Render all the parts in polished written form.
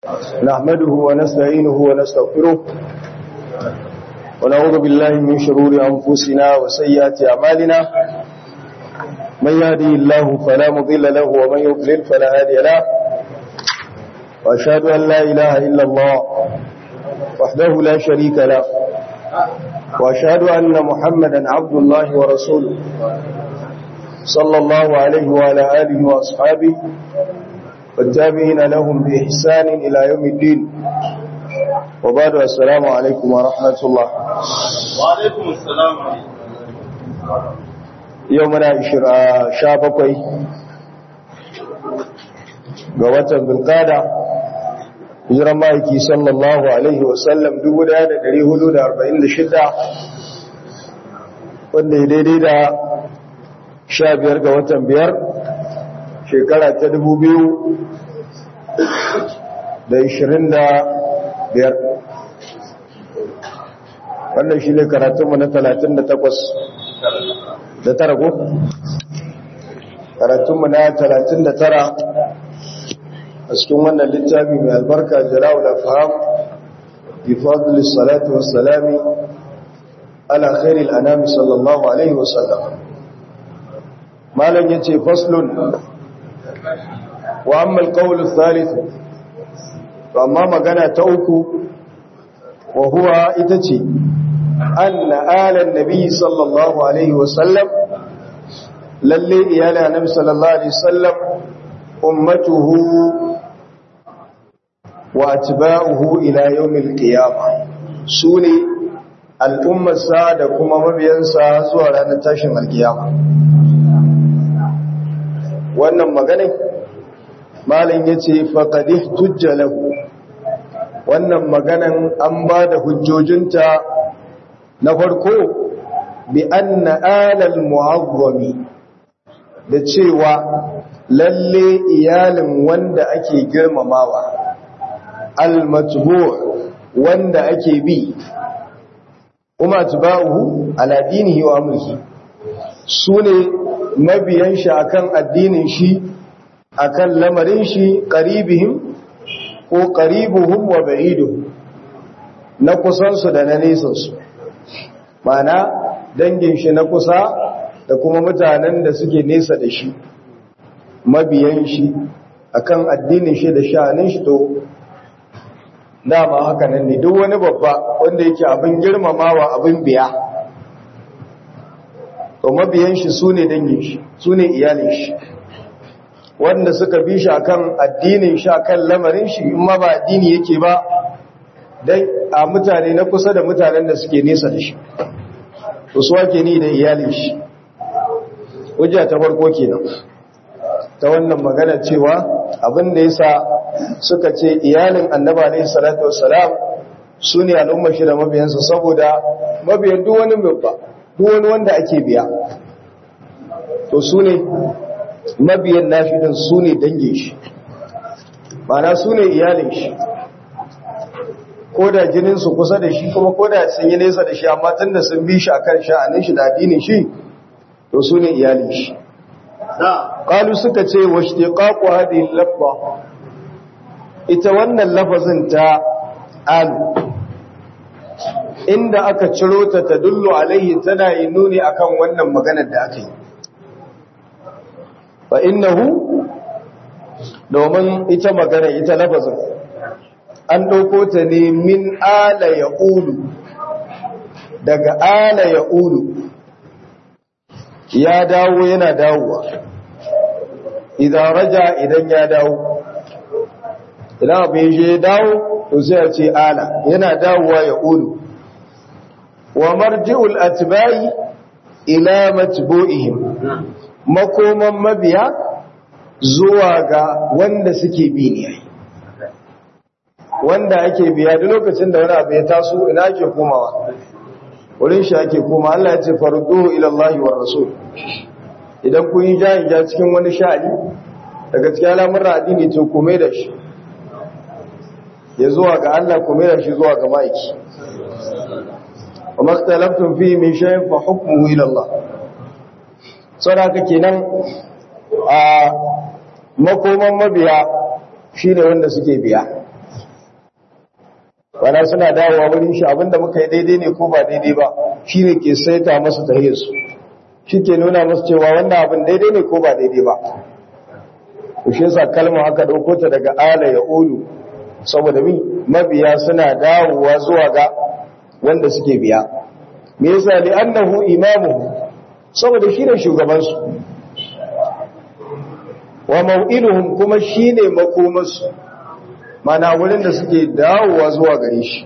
نحمده ونستعينه ونستغفره ونعوذ بالله من شرور أنفسنا وسيئات أعمالنا من يهدي الله فلا مضل له ومن يضلل فلا هادي له وأشهد أن لا إله إلا الله وحده لا شريك له وأشهد أن محمدا عبد الله ورسوله صلى الله عليه وعلى آله وأصحابه والتابعين لهم بإحسان إلى يوم الدين وبعد السلام عليكم ورحمة الله وعليكم السلام يومنا شابكوي قوة بالقادة hijiran ma'aiki sallallahu alaihi wasallam 1446 wanda ya daidai da 15 ga watan 5 shekara ta 2025 wannan shi ne karatunmu na 38 da tara ko? karatunmu na 39 a cikin wannan littafi mai albarka jala'ul afham bi fadli salati wassalami ala khairil anami sallallahu alaihi wasallam malam yace faslun wa amma alqawl athalith amma magana ta uku wa huwa ita ce anna ala nabi sallallahu alaihi wasallam lalle iyala nabi sallallahu alaihi wasallam ummatuhu wa atba'uhu ila yawmil qiyamah sune al'ummar sa da kuma mabiyansa zuwa ranar tashin alkiyama wannan magana malin yace faqad ihtujja lahu wannan maganan an ba da hujjojinta na farko bi anna alal mu'azzami da cewa lalle iyalin wanda ake girmamawa al-matbu' wanda ake bi kuma atba'uhu ala dinihi wa amrihi sune mabiyan shi akan addinin shi akan lamarin shi qaribihim ko qaribuhum wa ba'iduhum na kusan su da na nesan su mana dangin shi na kusa da kuma mutanen da suke nesa da shi mabiyan shi akan addinin shi da sha'anin shi to dama haka nan ne duk wani babba wanda yake abin girmamawa abin biya to mabiyan shi sune dangin shi sune iyalin shi wanda suka bi shi akan addinin shi akan lamarin shi in ma ba addini yake ba dan a mutane na kusa da mutanen da suke nesa da shi to su wake ni da iyalin shi hujja ta farko kenan ta wannan magana cewa abin da yasa suka ce iyalin annabi alayhi salatu wassalam sune al'ummar shi da mabiyansa saboda mabiyan duk wani babba duk wani wanda ake biya to sune mabiyan nashi din sune dangin shi mana sune iyalin shi koda jinin su kusa da shi kuma koda sun yi nesa da shi amma tunda sun bi shi akan sha'anin shi da addinin shi to sune iyalin shi qalu suka ce washtiqaqu hadhihi al-lafza ita wannan lafazin ta alu inda aka ciro ta tadullu alaihi tana yi nuni akan wannan maganar da aka yi fa innahu domin ita magana ita lafazin an ɗauko ta ne min ala ya'ulu daga ala ya'ulu ya dawo yana dawowa idan raja idan ya dawo idan abin ya dawo to sai a ce ala yana dawowa ya ulu wa marji'ul atba'i ila matbu'ihim makoman mabiya zuwa ga wanda suke bi ne wanda ake biya duk lokacin da wani abu ya taso ina ake komawa wurin shi ake koma Allah ya ce farduhu ila Allah wa rasul idan kun yi ja cikin wani sha'ani daga cikin al'amuran addini to kome da shi ya zuwa ga Allah kome da shi zuwa ga ma'aiki wa maktalaftum fi min shay'in fa hukmuhu ila Allah saboda kenan a makoman mabiya shine wanda suke biya wala suna dawowa wurin shi abinda muka yi daidai ne ko ba daidai ba shine ke saita masa tahiyarsu shi ke nuna musu cewa wannan abin daidai ne ko ba daidai ba. Ku shi yasa kalmar aka ɗauko ta daga ala ya ulu saboda mabiya suna dawowa zuwa ga wanda suke biya. Me yasa li annahu imamuhu saboda shi ne shugabansu wa mau'iluhum kuma shi ne makomarsu mana wurin da suke dawowa zuwa gare shi.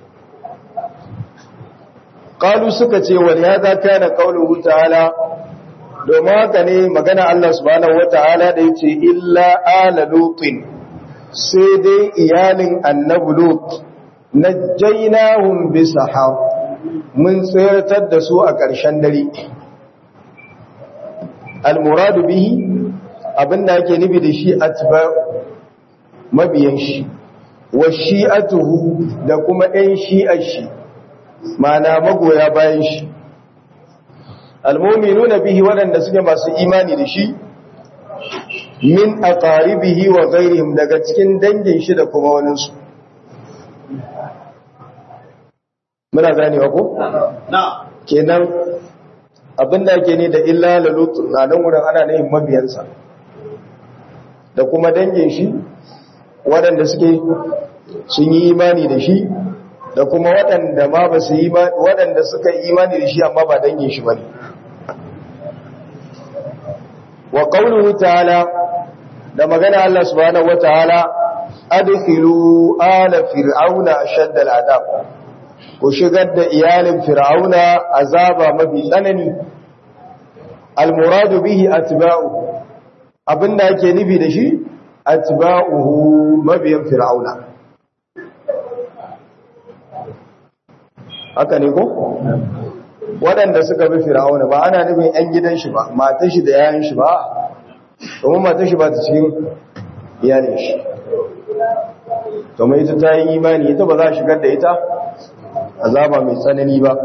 Qalu suka ce wal hadha kana qawluhu ta'ala domin haka ne magana Allah subhanahu wata'ala da yace illa ala lutin sai dai iyalin annabi lut najjaynahum bisahar mun tsayar da su a ƙarshen dare. Al-muradu bihi abinda yake nufi da shi atba mabiyan shi wa shi'atuhu da kuma ɗan shi'ar shi ma'ana magoya bayan shi. Al-mu'minuna bihi waɗanda suke masu imani da shi min aqaribihi wa ghairihim daga cikin dangin shi da kuma waninsu. Muna ganewa ko? Kenan abinda yake ne da illa lalut na nan wurin ana nayin mabiyansa da kuma dangin shi waɗanda suke sun yi imani da shi da kuma waɗanda ma ba su yi waɗanda suka yi imani da shi amma ba dangin shi bane. Wa qawluhu ta'ala da magana Allah subhanahu wataala adkhilu ala fir'auna ashadda al'adab ku shigar da iyalin fir'auna azaba mafi tsanani. Al-muradu bihi atba'u abinda yake nufi da shi atba'uhu mabiyan fir'auna. Haka ne ko waɗanda suka bi fir'auna ba ana nufin ƴan gidan shi ba matan shi da yayin shi ba domin matan shi ba ta cikin iyalin shi domin ita ta yi imani ita ba za a shigar da ita azaba mai tsanani ba.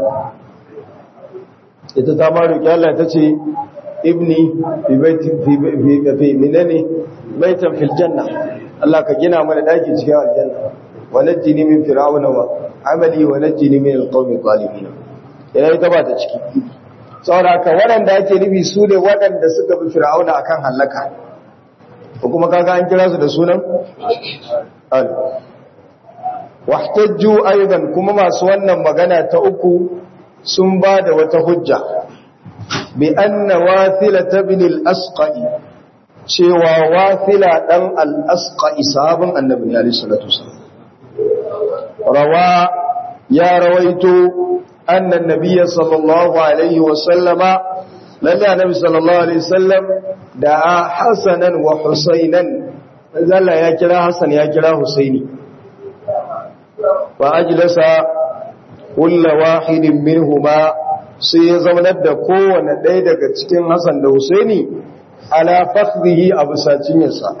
Ita ta ma roƙi Allah ta ce ibni fi minane baitan fil janna Allah ka gina mana daki cikin aljanna wa najjini min fir'auna wa amali wa najjini min alqawmi zalimin. Ina ita ba ta ciki saboda haka waɗanda ake nufi su ne waɗanda suka bi fir'auna akan halaka ko kuma kaga an kira su da sunan al wahtajju aidan kuma masu wannan magana ta uku sun ba da wata hujja bi anna wasila ibn al-asqai cewa wasila dan al-asqai sahabin annabi sallallahu alaihi wasallam rawa ya rawaito anna an-nabiy sallallahu alaihi wasallama lalle annabi sallallahu alaihi wasallam da hasanan wa husainan Allah ya kira hasan ya kira husaini wa ajlasa kullu wahidin minhuma sai ya zaunar da kowane ɗaya daga cikin Hassan da Husaini ala fakhdihi abu sacinyarsa.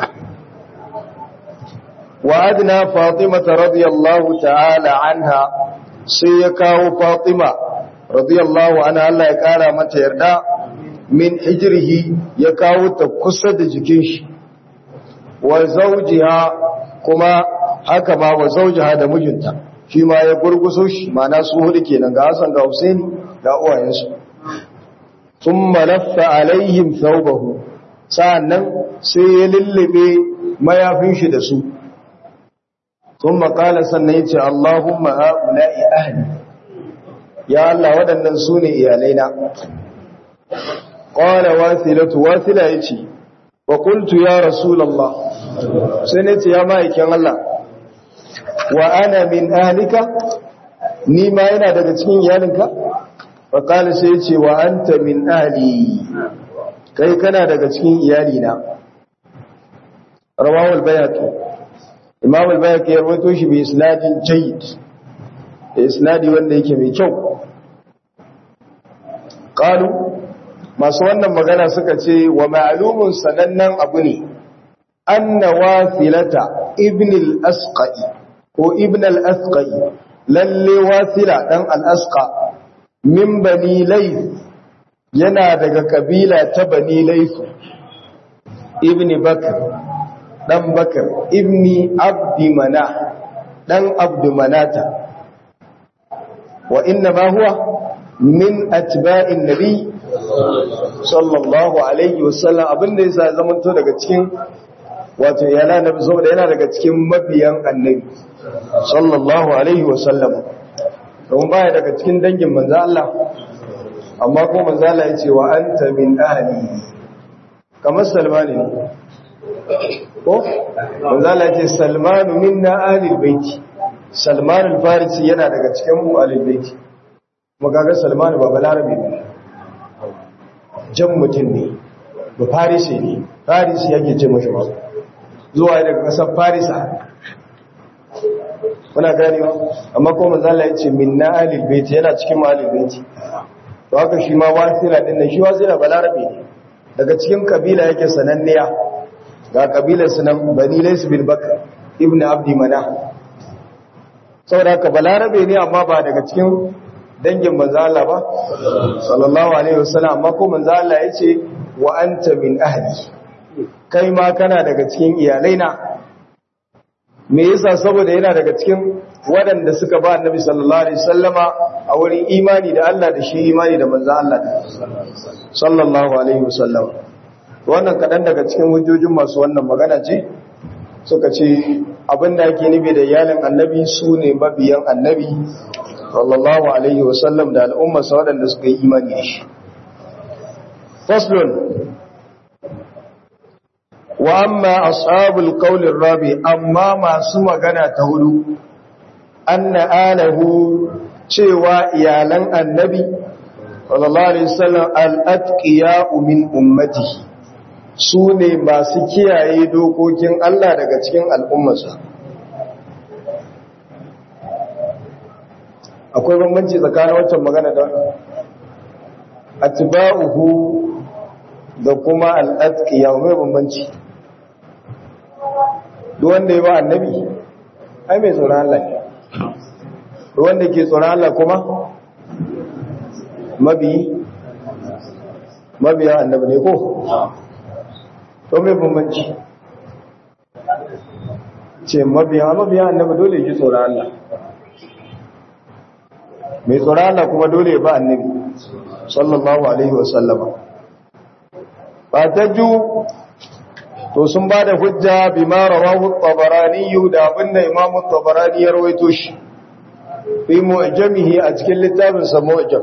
Wa adna Fatima radiyallahu ta'ala anha sai ya kawo Fatima radiyallahu anha Allah ya kara mata yarda min hijrihi ya kawo ta kusa da jikin shi wa zawjiha kuma haka ma wa zawjiha da mijinta shi ma ya gurguso shi mana su hudu kenan ga Hassan ga Husaini ga uwayensu. Thumma laffa alaihim thawbahu sa'annan sai ya lullube mayafin shi da su. Thumma qala sannan yace Allahumma haula'i ahli ya Allah wadannan sune iyalaina. Qala wasilatu wasila yace wa qultu ya rasulullah sai nace ya ma'aikin Allah wa ana min ahlika ni ma yana daga cikin iyalinka fa qala sai yace wa anta min ahli kai kana daga cikin iyalina. Rawahu al-Bayhaqi Imam al-Bayhaqi ya rawaito shi bi isnadin jayyid da isnadi wanda yake mai kyau. Qalu masu wannan magana suka ce wa ma'lumun sanannan abu ne anna wasilata ibn al-asqai ko ibn al-asqai lalle wasila dan al-asqa min bani layth yana daga kabila ta bani layth ibn bakr dan bakr ibni abdi manah dan Abdu Manata wa inna ma huwa min atba'in nabi sallallahu alaihi wasallam abinda yasa zamanto daga cikin wato yana nabi saboda yana daga cikin mabiyan annabi sallallahu alaihi wasallam don baya daga cikin dangin manzo Allah amma ko manzo Allah yace wa anta min ahli kamar Salmani ne ko manzo Allah yace Salmanu minna ahli albayt Salman al-Farisi yana daga cikin mu ahli albayt magaga Salmanu ba balarabi ne jan mutum ne ba Farisi ne Farisi yake ce mashi ba zuwa daga kasar Farisa kuna ganewa amma ko manzo Allah yace minna ahli albayt yana cikin ahli albayt to haka shi ma wasila din nan shi wasila balarabi ne daga cikin kabila yake sananniya ga kabilar sunan Bani Lays bin Bakr ibn Abdi Manah saboda haka balarabe ne amma ba daga cikin dangin manzo Allah ba sallallahu alaihi wasallam amma ko manzo Allah yace wa anta min ahli kai ma kana daga cikin iyalaina me yasa saboda yana daga cikin waɗanda suka ba annabi sallallahu alaihi wasallama a wurin imani da Allah da shi imani da manzo Allah sallallahu alaihi wasallam wannan kadan daga cikin hujjojin masu wannan magana ce suka ce abinda yake nufi da iyalin annabi sune mabiyan annabi sallallahu alaihi wasallam da al'umma sa waɗanda suka yi imani da shi faslun wa amma ashabul qawlir rabi amma masu magana ta hudu anna alahu cewa iyalan annabi sallallahu alaihi wasallam al-atqiya min ummatihi sune masu kiyaye dokokin Allah daga cikin al'ummarsa akwai bambanci tsakanin wancan magana da atba'uhu da kuma al-atqiya mai bambanci duk wanda ya ba annabi ai mai tsoron Allah ne duk wanda ke tsoron Allah kuma mabiya annabi ne ko to mai bambanci ce mabiya annabi dole ya ji tsoron Allah mai tsoron Allah kuma dole ya ba annabi sallallahu alaihi wasallama ba ta ju to sun ba da hujja bima rawahu at-Tabarani da abinda Imam at-Tabarani ya rawaito shi fi mu'jamihi a cikin littafin sa mu'jam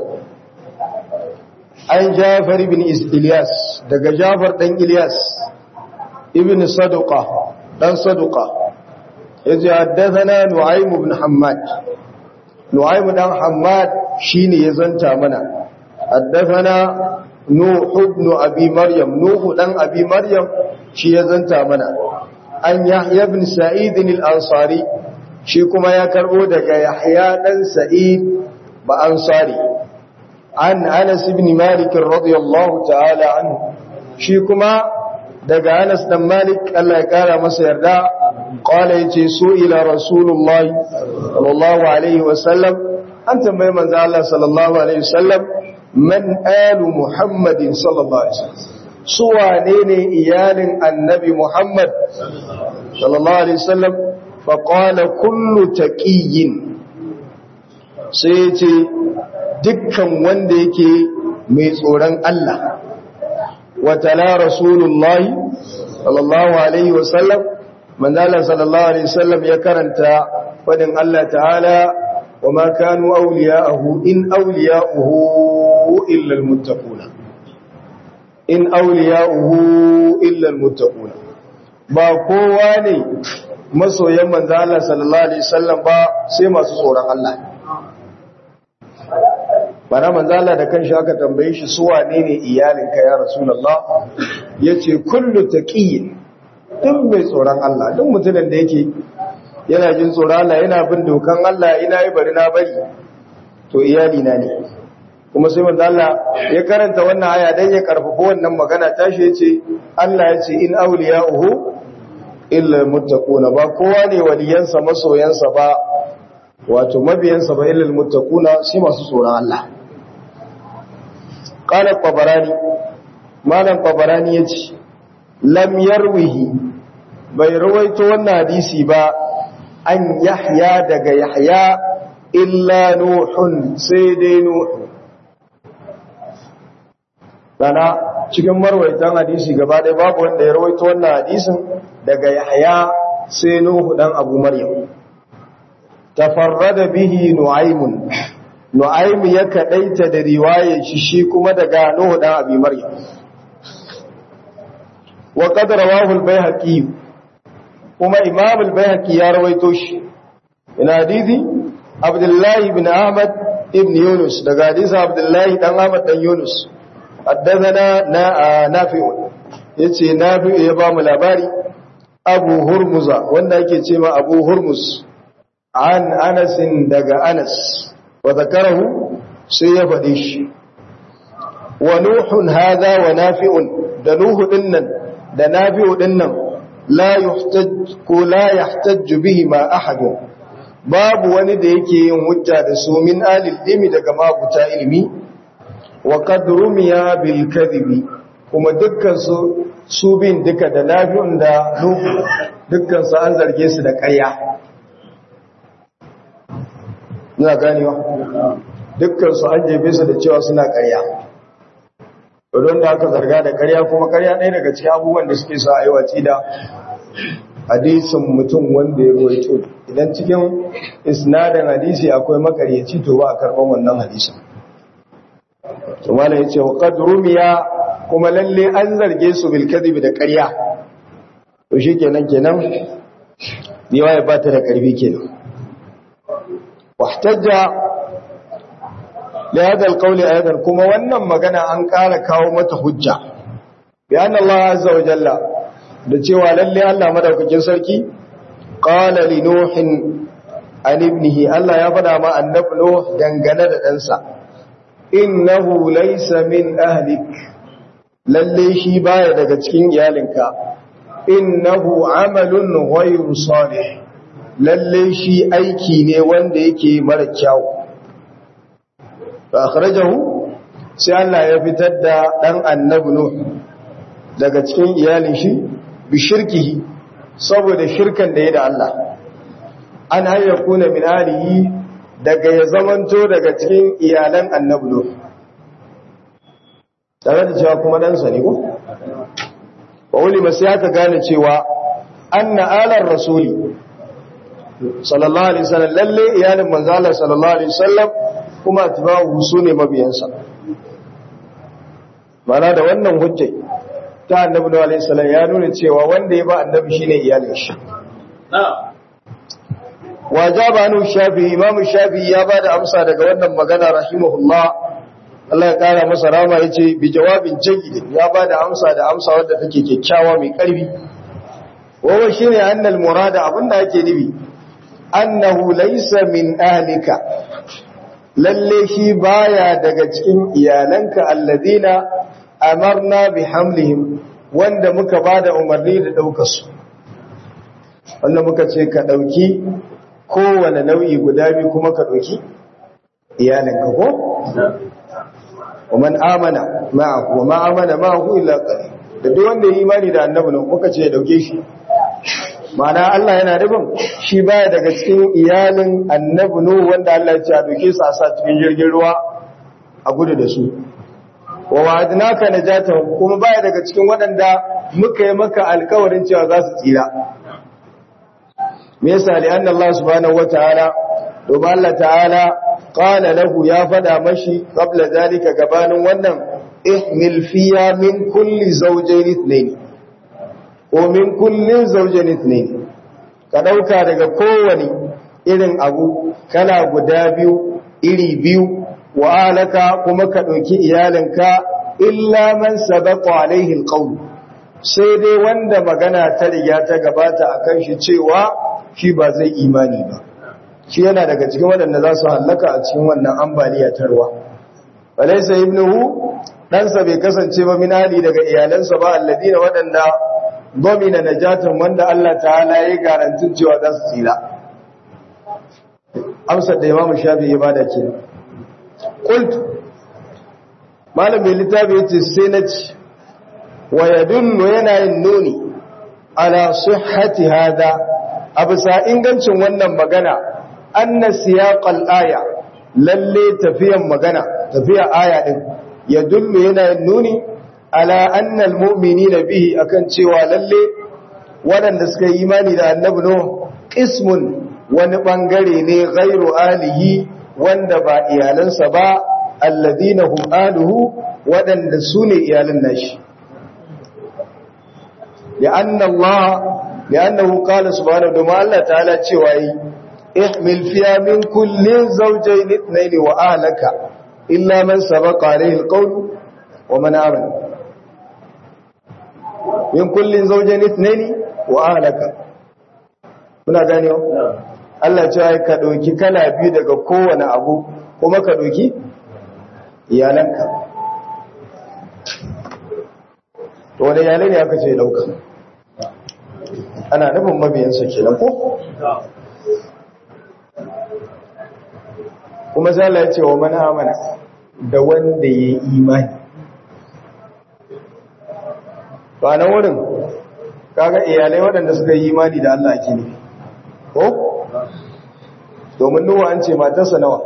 an Jafar ibn Ilyas daga Jafar dan Ilyas ibn Saduqa dan Saduqa yace haddathana Nu'aym ibn Hammad Nu'aym dan Hammad shine ya zanta mana haddathana Nuh ibn Abi Maryam Nuh dan Abi Maryam shi ya zanta mana an Yahya ibn Sa'id al-Ansari shi kuma ya karbo daga Yahya dan Sa'id ba Ansari an Anas ibn Malik radiyallahu ta'ala anhu shi kuma daga Anas dan Malik Allah ya kara masa yarda qala yace su ila Rasulullah sallallahu alaihi wasallam an tambaye manzo Allah sallallahu alaihi wasallam man alu Muhammadin sallallahu alaihi wasallam su wane ne iyalin annabi Muhammad sallallahu alaihi wasallam fa qala kullu taqiyyin sai ce dukkan wanda yake mai tsoron Allah wa tala rasulullah sallallahu alaihi wasallam manzala sallallahu alaihi wasallam ya karanta fadin Allah ta'ala wa ma kanu awliya'ahu in awliya'uhu illa almuttaquna in awliya'uhu illa almuttaquna ba kowa ne masoyan manzo Allah sallallahu alaihi wasallam ba sai masu tsoron Allah bana manzo Allah da kanshi aka tambaye shi su wane ne iyalinka ya rasulullah yace kullu taqiyyin duk mai tsoron Allah duk mutumin da yake yana jin tsoron Allah yana bin dokan Allah ina yi bari na bari to iyali na ne kuma sai manzo Allah ya karanta wannan aya dan ya karfafa wannan magana tashi yace Allah yace in awliya'uhu illa muttaquna ba kowa ne waliyansa masoyansa ba wato mabiyansa ba illa muttaquna sai masu tsoron Allah qala Tabarani malam Tabarani yace lam yarwihi bai rawaito wannan hadisi ba an Yahya daga Yahya illa Nuhun sai dai Nuhu. Dana cikin marwaitan hadisi gaba ɗaya babu wanda ya rawaito wannan hadisin daga Yahya sai Nuhu dan Abu Maryam. Tafarrada bihi Nu'aymun. Nu'aym ya kadaita da riwayar shi kuma daga Nuhu dan Abi Maryam. Wa qad rawahu al-Baihaqi. Kuma Imam al-Baihaqi ya rawaito shi. Ina hadisi Abdullah ibn Ahmad ibn Yunus daga hadisi Abdullah dan Ahmad dan Yunus. Haddathana Nafi' yace Nafi' ya ba mu labari Abu Hurmuza wanda yake cewa Abu Hurmuz an Anas daga Anas wa zakarahu sai ya faɗi shi wa Nuhun hadha wa Nafi'un da Nuhu dinnan da Nafi'u dinnan la yahtaj bihi ma ahadun babu wani da yake yin hujja da su min alil ilmi daga mabuta ilmi wa qad rumiya bil kadhibi kuma dukkan su bin duka da Nafi'un da Nuhu dukkan su an zarge su da ƙarya ina ganewa dukkan su an jefe su da cewa suna ƙarya don da aka zarga da ƙarya kuma ƙarya ɗaya daga cikin abubuwan da suke sa aiwaci da hadisin mutum wanda ya ruwaito idan cikin isnadin hadisi akwai makaryaci to ba a karɓar wannan hadisin to malai yace wa qad rumiya kuma lalle an zarge su bil kadhib da ƙarya to shikenan riwaya ba ta da ƙarfi kenan wahtajja li hada alqawli aidan kuma wannan magana an ƙara kawo mata hujja bi anna Allah azza wa jalla da cewa lalle Allah madaukakin sarki qala li nuhin an ibnihi Allah ya faɗa ma annabi Nuh dangane da ɗansa innahu laysa min ahlik lalle shi baya daga cikin iyalinka innahu amalun ghayru salih lalle shi aiki ne wanda yake mara kyau fa akhrajahu sai Allah ya fitar da dan annabi Nuh daga cikin iyalin shi bi shirkihi saboda shirkan da ya da Allah an hayyakuna min alihi daga ya zamanto daga cikin iyalan annabi Nuh tare da cewa kuma ɗansa ne ko? wa ulima sai aka gane cewa anna alar rasuli sallallahu alaihi wasallam lalle iyalin manzo Allah sallallahu alaihi wasallam kuma atba'u sune mabiyansa mana da wannan hujja ta annabi Nuh alaihi salam ya nuna cewa wanda ya ba annabi shine iyalin shi wajaba anu shafi'i imam shafi'i ya bada amsa daga wannan magana rahimahullah Allah ya kara masa rama yace bi jawabin jayyid ya bada amsa da amsa wadda take kyakkyawa mai karfi wawa shine annal murada abinda yake nufi annahu laysa min ahlika lalle shi baya daga cikin iyalanka alladina amarna bi hamlihim wanda muka bada umarni da daukar su wanda muka ce ka dauki kowane nau'i guda biyu kuma ka dauki iyalanka ko ومن آمن معه وما آمن معه إلا قليل da duk wanda yi imani da annabi ne muka ce ya dauke shi ma'ana Allah yana rubin shi baya daga cikin iyalin annabi ne wanda Allah ya ce a dauke su a sa cikin jirgin ruwa a gudu da su wa wa'adnaka najatan kuma baya daga cikin waɗanda muka yi maka alƙawarin cewa za su tsira me yasa li anna Allah subhanahu wataala domin Allah ta'ala qala lahu ya fada mashi qabla zalika gabanin wannan ihmil fiya min kulli zawjayn ithnayn wa min kulli zawjayn ithnayn ka dauka daga kowani irin abu kala guda biyu iri biyu wa alaka kuma ka dauki iyalinka illa man sabaqa alaihi alqawl sai dai wanda magana ta riga ta gabata akan shi cewa shi ba zai imani ba shi yana daga cikin waɗanda za su hallaka a cikin wannan ambaliya ta ruwa walaysa ibnuhu ɗansa bai kasance ba min ali daga iyalansa ba alladina waɗanda domina najatan wanda Allah ta'ala ya garantin cewa za su tsira amsar da imamu shafi ya bada ke qultu malam mai littafi yace sai na ci wa yadullu yana yin nuni ala sihhati hada abisa ingancin wannan magana anna siyaqal aya lalle tafiyan magana tafiya aya din ya dullu yana nuni ala anna almu'minina bihi akan cewa lalle waɗanda suka yi imani da annabi no qismun wani bangare ne ghairu alihi wanda ba iyalansa ba alladina hum aluhu waɗanda su ne iyalan nashi li'annahu qala subhanahu wa ta'ala ta'ala cewa yi ihmil fiya min kullin zawjayn ithnayn wa ahlaka illa man sabaqa alayhi alqawl wa man amana min kullin zawjayn ithnayn wa ahlaka kuna gane Allah cewa ka dauki kala biyu daga kowane abu kuma ka dauki iyalanka to wani iyalai ne aka ce dauka ana nufin mabiyansa kenan ko kuma sai Allah ya ce wa man amana da wanda ya imani ba nan wurin kaga iyalai waɗanda suka yi imani da Allah ake nufi ko domin nuwa an ce matarsa nawa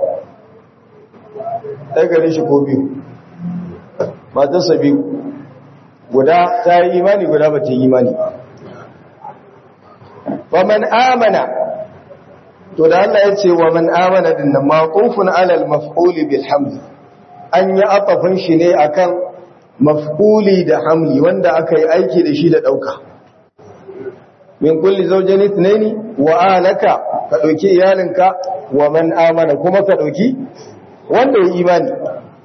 ɗaya gare shi ko biyu matarsa biyu guda ta yi imani guda ba ta yi imani wa man amana to da Allah ya ce wa man amana din nan maqufun ala al-maf'ul bil hamd an yi atafin shi ne akan maf'uli da hamli wanda aka yi aiki da shi da dauka min kulli zawjayn ithnaini wa alaka ka dauki iyalinka wa man amana kuma ka dauki wanda ya imani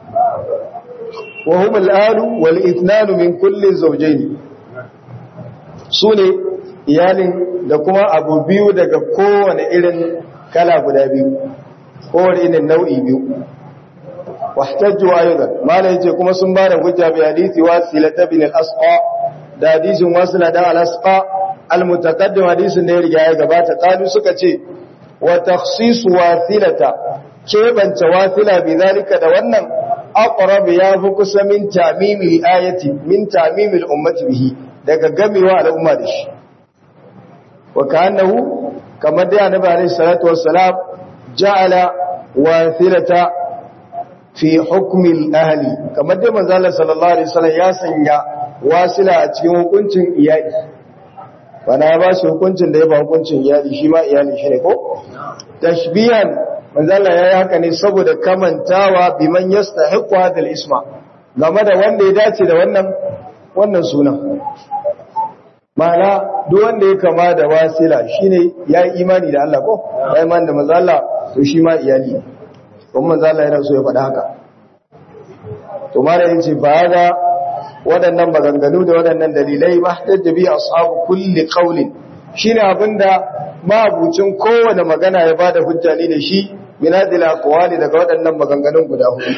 wa hum al-alu wal ithnanu min kulli zawjayn sune iyalin da kuma abu biyu daga kowane irin kala guda biyu kowane irin nau'i biyu wahtajju aidan mala yace kuma sun ba da hujja bi hadisi wasila ibn al-asqa da hadisin wasila da al-asqa al-mutaqaddim hadisin da ya riga ya gabata kalu suka ce wa takhsis wasilata kebance wasila bi zalika da wannan aqrab ya fi kusa min tamimil ayati min tamimil ummati bihi daga gamewa al'umma da shi wa kanahu kamar da annabi alayhi salatu wassalam ja'ala wasilata fi hukmi al-ahli kamar da manzo Allah sallallahu alaihi wasallam ya sanya wasila a cikin hukuncin iyali wana ya ba shi hukuncin da ya ba hukuncin iyali shi ma iyali shi ne ko tashbihan manzo Allah yayi haka ne saboda kamantawa biman yastahiqu hadha al-isma game da wanda ya dace da wannan sunan ma'ana duk wanda ya kama da wasila shine yayi imani da Allah ko yayi imani da manzo Allah to shi ma iyali ne kuma manzo Allah yana so ya faɗa haka to mara yace ba ga waɗannan maganganu da waɗannan dalilai mahdajja bi ashabu kulli qawlin shine abinda mabucin kowane magana ya bada hujja ne da shi minadil aqwali daga waɗannan maganganun guda hudu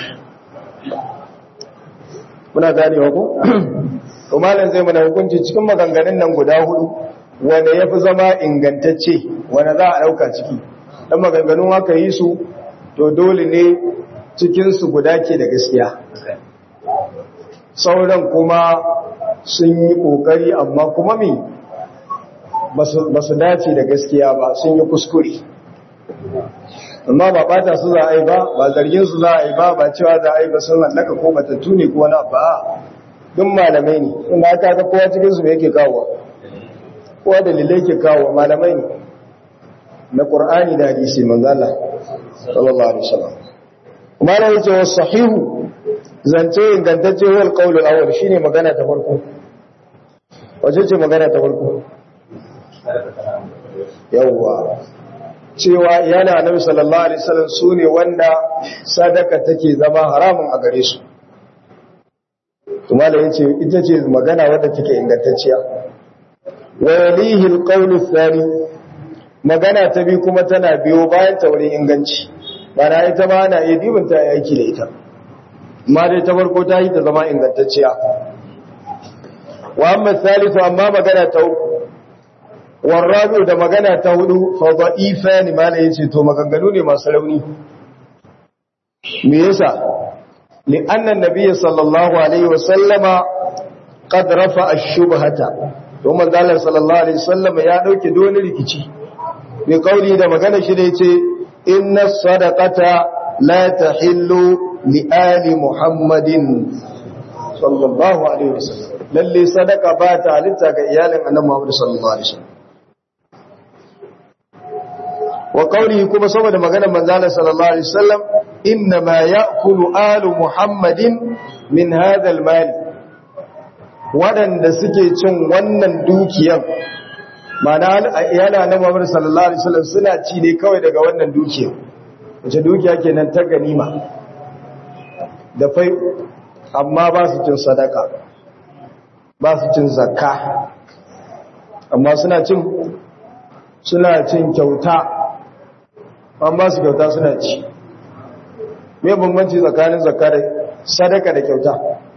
muna ganewa ko to malam zai mana hukunci cikin maganganun nan guda hudu wanda yafi zama ingantacce wanda za a dauka ciki dan maganganun haka yi su to dole ne cikin su guda ke da gaskiya sauran kuma sun yi kokari amma kuma me ba su dace da gaskiya ba sun yi kuskure amma ba bata su za a yi ba zargin su za a yi ba cewa za a yi ba sun hallaka ko batattu ne ko wani ba duk malamai ne inda aka ga kowa cikin su me yake kawo kowa dalilai ke kawo malamai ne na Qur'ani da hadisi manzo Allah sallallahu alaihi wasallam kuma da yace was sahihu zance ingantacce wal qawl al awwal shine magana ta farko wace ce magana ta farko yawwa cewa yana annabi sallallahu alaihi wasallam sune wanda sadaka take zama haramun a gare su kuma da yace ita ce magana wadda take ingantacciya wa yalihi alqawl athani magana ta bi kuma tana biyo bayan ta wurin inganci bana ita ma ana iya dibinta yaki da ita amma dai ta farko ta yi ta zama ingantacciya wa amma thalithu amma magana ta uku warrabi'u da magana ta hudu fa da'ifan ma ne yace to maganganu ne masu rauni me yasa li anna an-nabiy sallallahu alaihi wa sallama qad rafa'a ash-shubhata to manzo Allah sallallahu alaihi wasallam ya dauke doni rikici bi qawli da magana shi da yace inna sadaqata la tahillu li ali muhammadin sallallahu alaihi wasallam lalle sadaka ba ta halitta ga iyalin annabi Muhammad sallallahu alaihi wasallam wa qawlihi kuma saboda maganar manzo Allah sallallahu alaihi wasallam inna ma ya'kulu alu muhammadin min hadha al-mal wadanda suke cin wannan dukiyar ma'ana iyalin annabi Muhammad sallallahu alaihi wasallam suna ci ne kawai daga wannan dukiyar wace dukiya kenan ta ganima da fai amma ba su cin sadaka ba su cin zakka amma suna cin kyauta an ba su kyauta suna ci me bambanci tsakanin zakka da sadaka da kyauta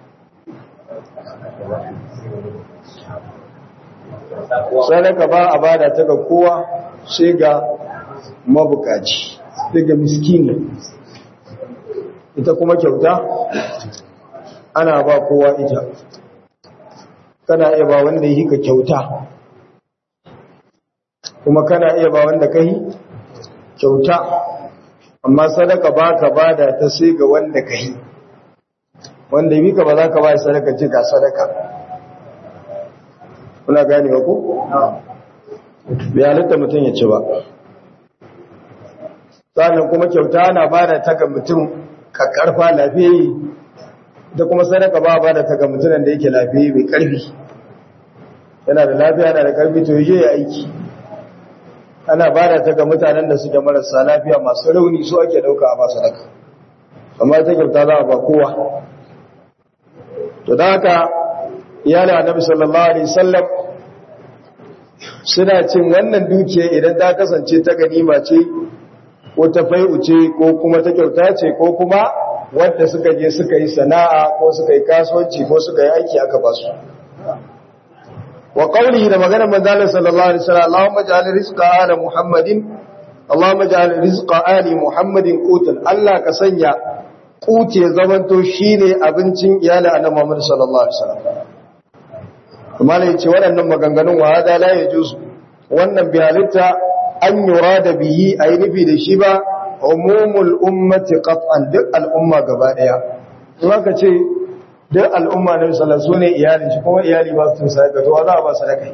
sadaka ba a bada ta ga kowa sai ga mabukaci daga miskini ita kuma kyauta ana ba kowa ita kana iya ba wanda yi ka kyauta kuma kana iya ba wanda ka yi kyauta amma sadaka ba ka ba da ta sai ga wanda ka yi wanda yi ka ba za ka ba sadaka ce ga sadaka kuna gane ba ku? bai halitta mutum ya ci ba sannan kuma kyauta ana ba da ta ga mutum ka karfa lafiyayi da kuma sadaka ba da ta ga mutumin da yake lafiyayi mai karfi yana da lafiya yana da karfi to yaje ya aiki ana ba da ta ga mutanen da suke marasa lafiya masu rauni su ake dauka a ba sadaka amma ta kyauta za a ba kowa to da haka iyalin annabi sallallahu alaihi wasallam suna cin wannan dukiya idan ta kasance ta ganima ce ko ta fai'u ce ko kuma ta kyauta ce ko kuma wanda suka je suka yi sana'a ko suka yi kasuwanci ko suka yi aiki aka ba su wa qawlihi da maganar manzo sallallahu alaihi wasallam Allahumma ja'al rizqa ala Muhammadin Allahumma ja'al rizqa ali Muhammadin qutan Allah ka sanya kuce zamanto shine abincin iyali annabi Muhammad sallallahu alaihi wasallam kuma ne ce waɗannan maganganun wa hada la yajuz wannan bi halitta an yurada bihi ayi nufi da shi ba umumul ummati qat'an duk al'umma gaba daya in aka ce duk al'umma na sallallahu alaihi wasallam iyalin shi kuma iyali ba su sadaka to za a ba sadaka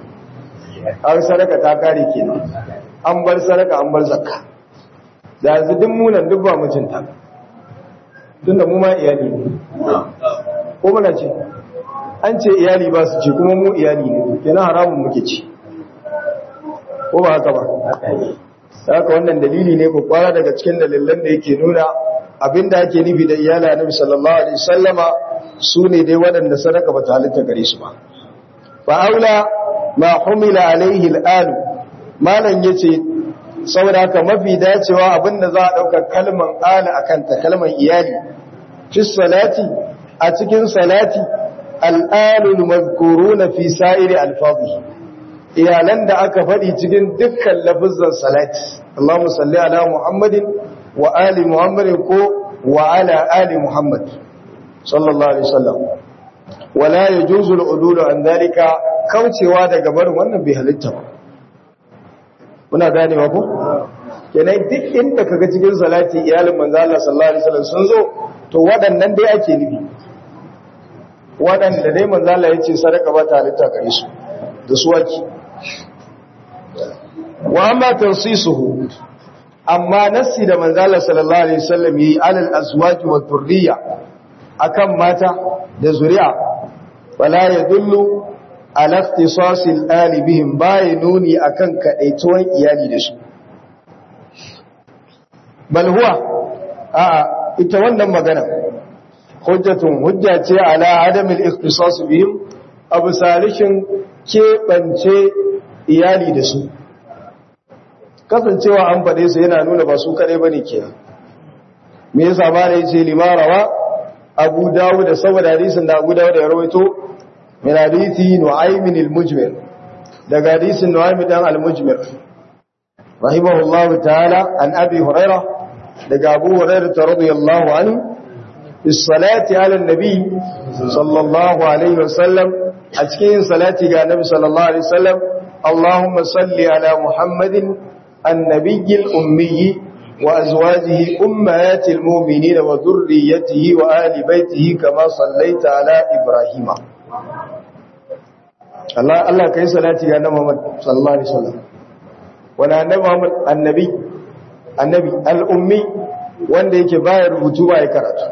har sadaka ta kare kenan an bar sadaka an bar zakka da yanzu duk munan duk ba mutunta tunda mu ma iyali ne ko muna ce an ce iyali ba su ce kuma mu iyali ne kenan haramun muke ci ko ba haka ba haka wannan dalili ne ko kwara daga cikin dalilan da yake nuna abinda ake nufi da iyali Annabi sallallahu alaihi wasallama sune dai waɗanda sadaka ba ta halitta gare su ba fa aula ma humila alaihi al'an malan yace saboda haka mafi dacewa abinda za a dauka kalman ala akan ta kalman iyali fi salati a cikin salati al'alul mazkuruna fi sa'iri alfadhi iyalan da aka faɗi cikin dukkan lafazan salati Allahumma salli ala Muhammadin wa ali Muhammadin ko wa ala ali Muhammad sallallahu alaihi wasallam wala yajuzu al-udul an dalika kaucewa daga barin wannan bai halitta ba kuna gane ba ko kenan duk inda kaga cikin salati iyalin manzo Allah sallallahu alaihi wasallam sun zo to waɗannan dai ake nufi waɗanda dai manzo Allah yace sadaka ba ta halitta gare su da su waki wa amma tansisuhu amma nassi da manzo Allah sallallahu alaihi wasallam yi alal azwaj wa dhurriya akan mata da zuri'a wala yadullu ala ikhtisas al-ali bihim bai nuni akan kadaituwan iyali da su bal huwa ita wannan magana hujjatun hujja ce ala adam al-ikhtisas bihim abu salishin keɓance iyali da su kasancewa an faɗe su yana nuna ba su kaɗai ba ne ke me yasa ba da yace limarawa abu dawud da saboda hadisin da abu dawud ya rawaito min hadisi nu'aymin al-mujmir daga hadisin nu'aymin dan al-mujmir rahimahullahu ta'ala an abi hurairah daga abu hurairah radiyallahu anhu bis salati ala an-nabi sallallahu alaihi wasallam a cikin salati ga annabi sallallahu alaihi wasallam Allahumma salli ala Muhammadin annabiyil ummi wa azwajihi ummahatil mu'minina wa dhurriyyatihi wa ahli baitihi kama sallaita ala ibrahima. Allah kai salati ga Annabi Muhammad sallallahu alaihi wasallam. Wala Annabi Muhammad annabi al-ummi wanda yake baya rubutu ba ya karatu.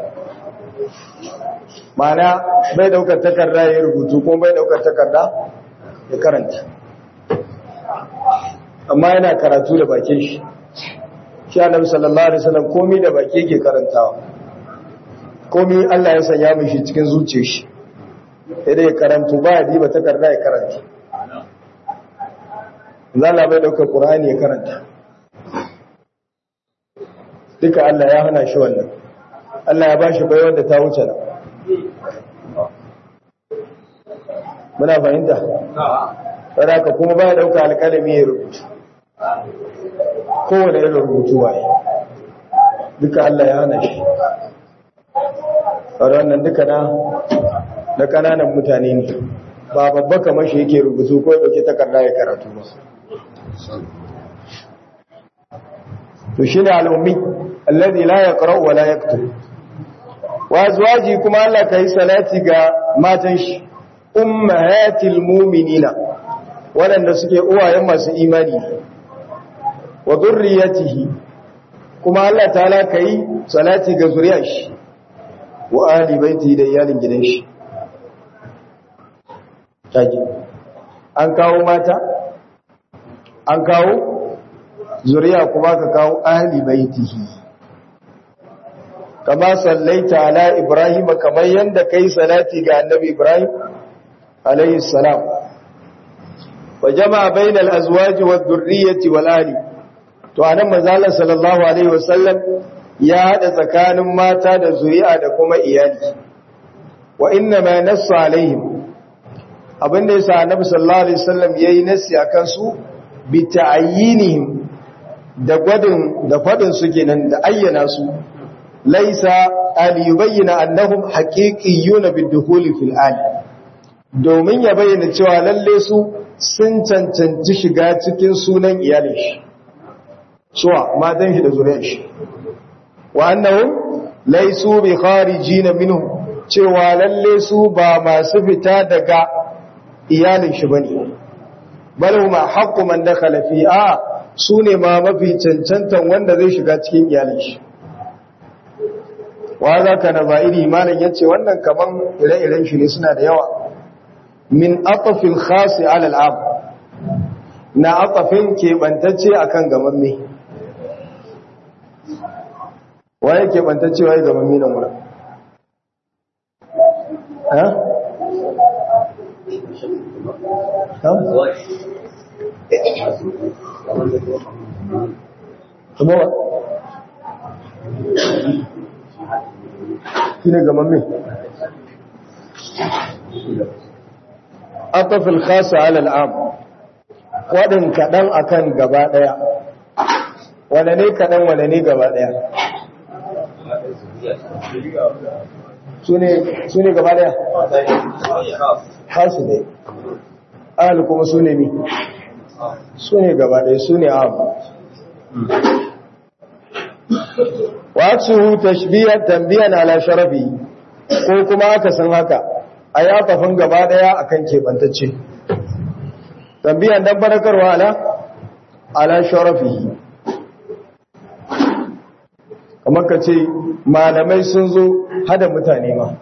Mana bai daukar takarda ya rubutu ko bai daukar takarda ya karanta. Amma yana karatu da bakin shi. Shi Annabi sallallahu alaihi wasallam komai da baki yake karantawa. Komai Allah ya sanya mishi cikin zuciyar shi. Sai dai karantu ba ya diba takarda ya karanta. Zalla bai daukar Qur'ani ya karanta. Duka Allah ya hana shi wannan. Allah ya bashi baiwar da ta wuce nan. Muna fahimta? Saboda kuma ba ya dauka alƙalami ya rubuta. Kowane irin rubutu waye. Duka Allah ya hana shi. Saboda wannan duka na kananan mutane ne. Ba babba kamar shi yake rubutu ko ya dauke takarda ya karatu ba. To shine al-ummi alladhi la yaqra wa la yaktub. Wa azwaji kuma Allah kai salati ga matan shi ummahatil mu'minina wadanda suke uwayen masu imani wa dhurriyyatihi kuma Allah ta'ala kai salati ga zuriyar shi wa ahli baiti da iyalin gidan shi. Kaji an kawo mata an kawo zuriya kuma ka kawo ahli baitihi kama sallaita ala ibrahim kamar yanda kai salati ga annabi ibrahim alayhi salam wa jama'a bainal azwaji wad dhurriyyati wal ahli to anan manzo sallallahu alaihi wasallam ya hada tsakanin mata da zuriya da kuma iyali wa inna ma nassa alaihim abinda yasa annabi sallallahu alaihi wasallam yayi nassi akan su bi ta'ayyinihim da gwadin da fadin su kenan da ayyana su laisa ali yubayyana annahum haqiqiyyuna bidukhuli fil al domin ya bayyana cewa lalle su sun cancanci shiga cikin sunan iyalin shi suwa matan shi da zuriyar shi wa annahum laysu bi kharijin minhu cewa lalle su ba masu fita daga iyalin shi bane bal huma haqqu man dakhala fi su ne ma mafi cancantan wanda zai shiga cikin iyalin shi wa za ka na za'iri malam ya ce wannan kaman ire-iren shi ne suna da yawa min atafin khasi alal'am na atafin keɓantacce a kan gamamme waye keɓantacce waye gamamme nan wurin ha? kuma wa shi ne gamamme atafil khasa alal'am waɗin kaɗan akan gaba ɗaya wane ne kaɗan wane ne gaba ɗaya su ne gaba ɗaya hasu ne ahal kuma su ne mi su ne gaba ɗaya su ne abu wasu tashbiyar tambiyan ala sharafi ko kuma aka san haka a ya kafin gaba ɗaya akan keɓantacce tambiyan don farakarwa ala sharafi kamar ka ce malamai sun zo hada mutane ma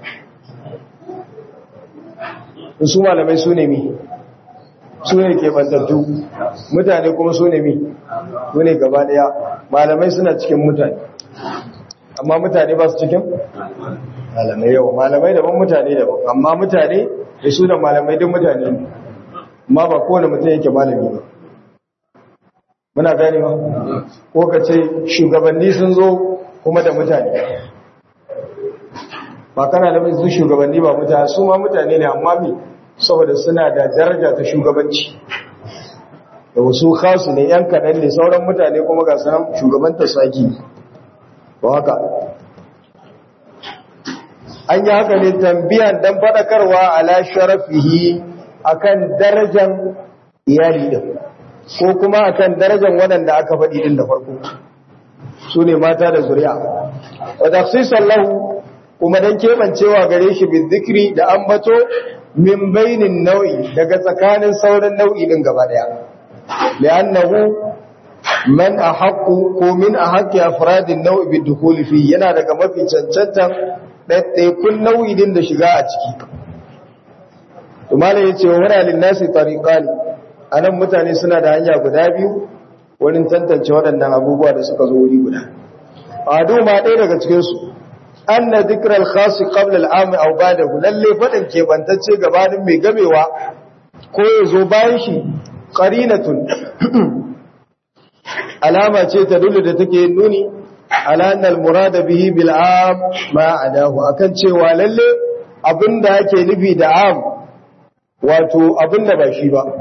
su malamai su ne mi su ne keɓantattu mutane kuma su ne mi su ne gaba ɗaya malamai suna cikin mutane amma mutane ba su cikin malamai yawa malamai daban mutane daban amma mutane da su da malamai duk mutane ne amma ba kowane mutum yake malami ba muna gani ba ko ka ce shugabanni sun zo kuma da mutane ba kana da su shugabanni ba mutane su ma mutane ne amma mi saboda suna da daraja ta shugabanci da wasu khasu ne yan kaɗan ne sauran mutane kuma ga sanan shugabanta saki ba haka an yi haka ne tambiyan don faɗakarwa ala sharafihi akan darajan iyali din ko kuma akan darajar waɗanda aka faɗi din da farko su ne mata da zuriya wa takhsisan lahu kuma dan kebancewa gare shi bi zikri da ambato min bainin nau'i daga tsakanin sauran nau'i din gaba daya li'annahu man ahaqqu ko min ahaqqi afradin nau'i bi dukhuli fi yana daga mafi cancantan ɗaiɗaikun nau'i din da shiga a ciki to malai yace wa wala lin nasi tariqani anan mutane suna da hanya guda biyu wurin tantance waɗannan abubuwa da suka zo wuri guda adu ma ɗaya daga cikin su anna dhikra al-khas qabla al-am aw ba'dahu lalle fadin kebantacce gabanin mai gamewa ko yazo bayan shi qarinatun alama ce ta dole da take nuni ala anna al-murad bihi bil am ma adahu akan cewa lalle abinda yake nufi da am wato abinda ba shi ba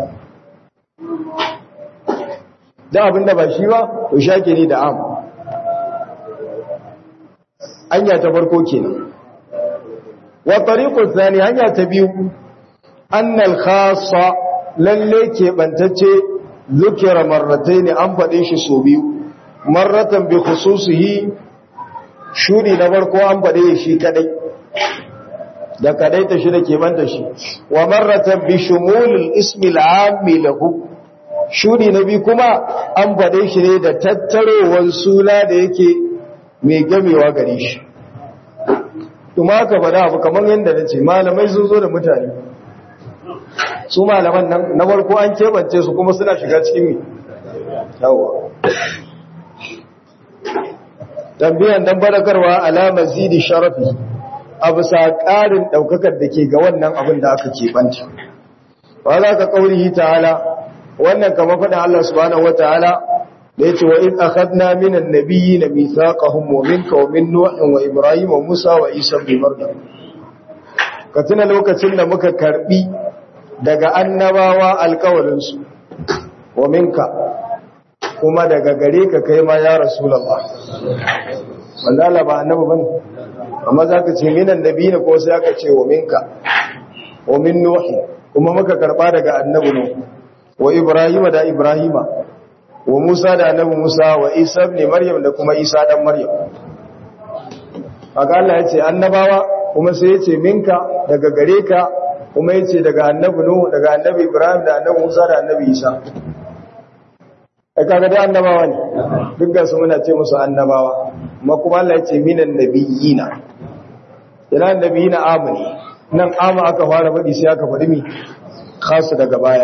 da abinda ba shi ba to shake ni da am hanya ta farko kenan wa tariqu thani hanya ta biyu annal khassa lalle ke bantacce zikira marratayn an fade shi so biyu marratan bi khususihi shuri na farko an fade shi kadai da kadai ta shi da ke banta shi wa marratan bi shumulil ismi al-aam lahu shuri na biyu kuma an fade shi ne da tattarowar suna da yake mai gamewa gare shi kuma ka faɗa abu kamar yadda na ce malamai sun zo da mutane su malaman nan na farko an kebance su kuma suna shiga cikin mi yawa tambiyan dan barakarwa alama zidi sharafi abu sa ƙarin ɗaukakar da ke ga wannan abin da aka keɓanta ba za ka ƙaurihi ta'ala wannan kama faɗin Allah subhanahu wa ta'ala da yace wa in akhadna minan nabiyyin mithaqahum wa minka wa min nuhin wa ibrahim wa musa wa isa ibn maryam ka tuna lokacin da muka karbi daga annabawa alƙawarin su wa minka kuma daga gare ka kai ma ya rasulullah wallahi ba annabi bane amma zaka ce minan nabiyyin ko sai aka ce wa minka wa min nuhin kuma muka karba daga annabi nuh wa ibrahim da ibrahima wa Musa da annabi Musa wa Isa ibn Maryam da kuma Isa dan Maryam haka Allah ya ce annabawa kuma sai ya ce minka daga gare ka kuma ya ce daga annabi Nuh daga annabi Ibrahim da annabi Musa da annabi Isa kaga dai annabawa ne dukkan su muna ce musu annabawa amma kuma Allah ya ce minan nabiyina ina nabiyina amani nan ama aka fara faɗi sai aka faɗi mi khasu daga baya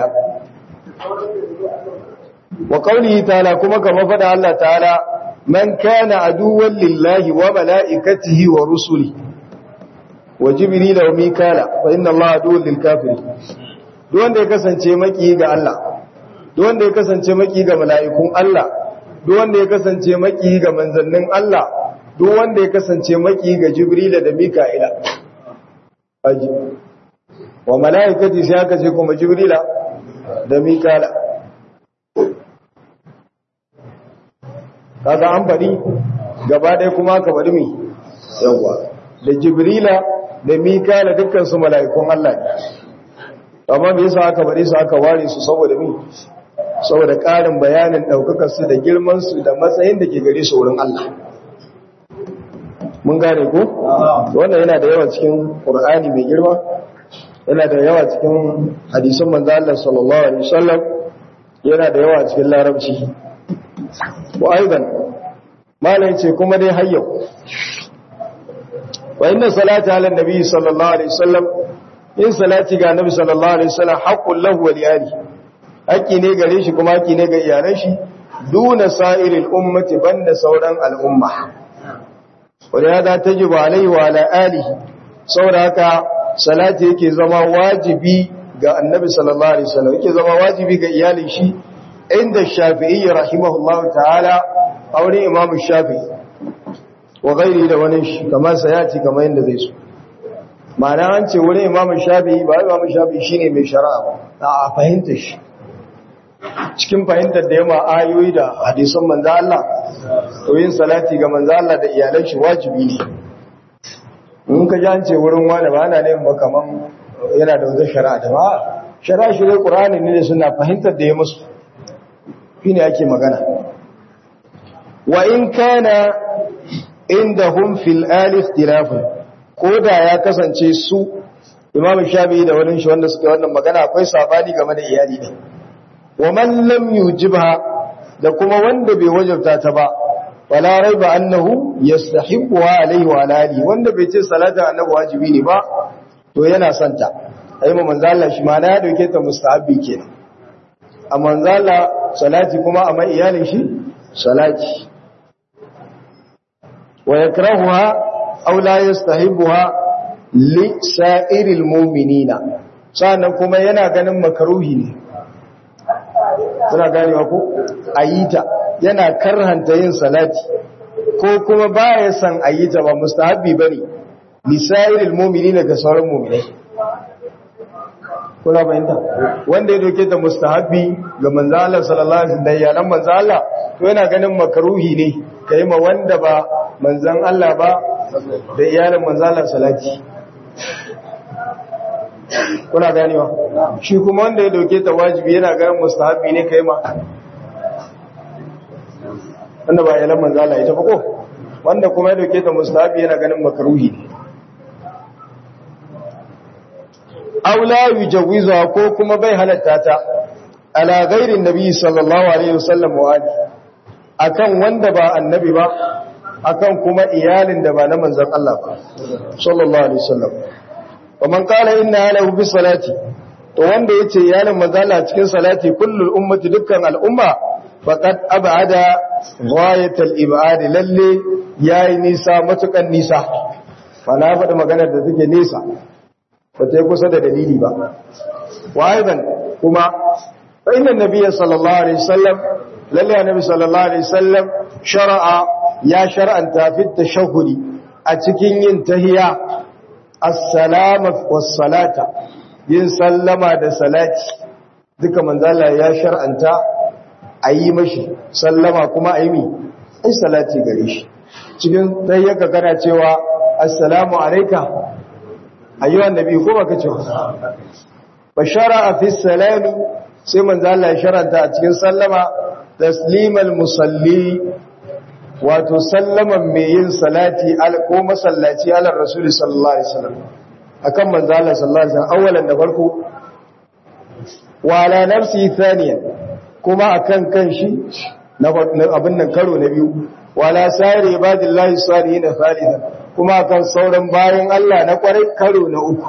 wa qawlihi ta'ala kuma kama fada Allah ta'ala man kana aduwwan lillahi wa malaikatihi wa rusuli wa jibril wa mikala fa inna Allah aduwwun lil kafirin duk wanda ya kasance maki ga Allah duk wanda ya kasance maki ga mala'ikun Allah duk wanda ya kasance maki ga manzannin Allah duk wanda ya kasance maki ga jibril da mika'ila aji wa malaikati sai aka ce kuma jibril da mikala kaga an faɗi gaba ɗaya kuma aka faɗi mai yawa da jibrila da mikala dukkan su mala'ikun Allah ne amma me yasa aka faɗi su aka ware su saboda me saboda ƙarin bayanin ɗaukakar su da girman su da matsayin da ke gare su wurin Allah mun gane ko wannan yana da yawa cikin Qur'ani mai girma yana da yawa cikin hadisan manzo Allah sallallahu alaihi wasallam yana da yawa cikin larabci wa aidan malai ce kuma dai hayyau wa inna salata ala nabi sallallahu alaihi wasallam in salati ga nabi sallallahu alaihi wasallam haqqul lahu wa liyali haƙi ne gare shi kuma haƙi ne ga iyalan shi duna sa'iril ummati banda sauran al'umma wanda ya tajibu alaihi wa ala alihi saboda haka salati yake zama wajibi ga annabi sallallahu alaihi wasallam yake zama wajibi ga iyalin shi inda shafi'i rahimahullahu ta'ala aure imam shafi'i wa gairi da wani shi kamar sayati kamar yadda zai so ma'ana an ce wurin imam shafi'i ba imam shafi'i shine mai shari'a ba a fahimta shi cikin fahimtar da yamma ayoyi da hadisan manzo Allah to yin salati ga manzo Allah da iyalan shi wajibi ne in ka ji an ce wurin wani ba ana neman kaman yana da wata shari'a da ba shari'a shi ne Qur'ani ne suna fahimtar da ya musu shine ake magana wa in kana indahum fil ali ikhtilafun koda ya kasance su Imam Shafi'i da wani shi wanda suka wannan magana akwai sabani game da iyali ne wa man lam yujibha da kuma wanda bai wajabta ta ba wala raiba annahu yastahibbuha alayhi wa alihi wanda bai ce salatu annabi wajibi ne ba to yana santa ai manzo Allah shi ma na ya dauke ta mustahabi kenan a manzo Allah salati kuma a mai iyalin shi salati wa yakrahuha aw la yastahibbuha li sa'iril mu'minina sannan kuma yana ganin makruhi ne kuna ganewa ko ayita yana karhanta yin salati ko kuma baya san ayita ba mustahabi bane li sa'iril mu'minina ga sauran mu'minai kuna bayanta wanda ya doke ta mustahabi ga manzo Allah sallallahu alaihi wasallam ya nan manzo Allah to yana ganin makruhi ne kai ma wanda ba manzon Allah ba da iyalin manzo Allah salati kuna ganewa shi kuma wanda ya doke ta wajibi yana ganin mustahabi ne kai ma wanda ba iyalin manzo Allah ita ba ko wanda kuma ya doke ta mustahabi yana ganin makruhi ne aula yujawiza ko kuma bai halatta ta ala ghairin nabi sallallahu alaihi wasallam wa ali akan wanda ba annabi ba akan kuma iyalin da ba na manzon Allah ba sallallahu alaihi wasallam wa man qala inna lahu bi salati to wanda yace iyalin manzon Allah cikin salati kullul ummati dukkan al'umma faqad ab'ada ghayat al-ib'ad lalle yayi nisa matukan nisa fa na faɗi maganar da take nisa ba ta yi kusa da dalili ba wa aidan kuma inna nabiyya sallallahu alaihi wasallam lalle annabi sallallahu alaihi wasallam shar'a ya shar'anta fi tashahhudi a cikin yin tahiyya assalamu was-salata yin sallama da salati duka manzo Allah ya shar'anta ayi mashi sallama kuma ayi mi ai salati gare shi cikin tahiyyaka kana cewa assalamu alayka ayyuhan nabi ko baka ce bashara fi salami sai manzo Allah ya sharanta a cikin sallama taslimal musalli wato sallaman mai yin salati ko masallaci ala rasuli sallallahu alaihi wasallam akan manzo Allah sallallahu alaihi wasallam awalan da farko wa ala nafsi thaniyan kuma akan kanshi na abin nan karo na biyu wala sari ibadillahi salihin thalithan kuma kan sauran bayan Allah na kwarai karo na uku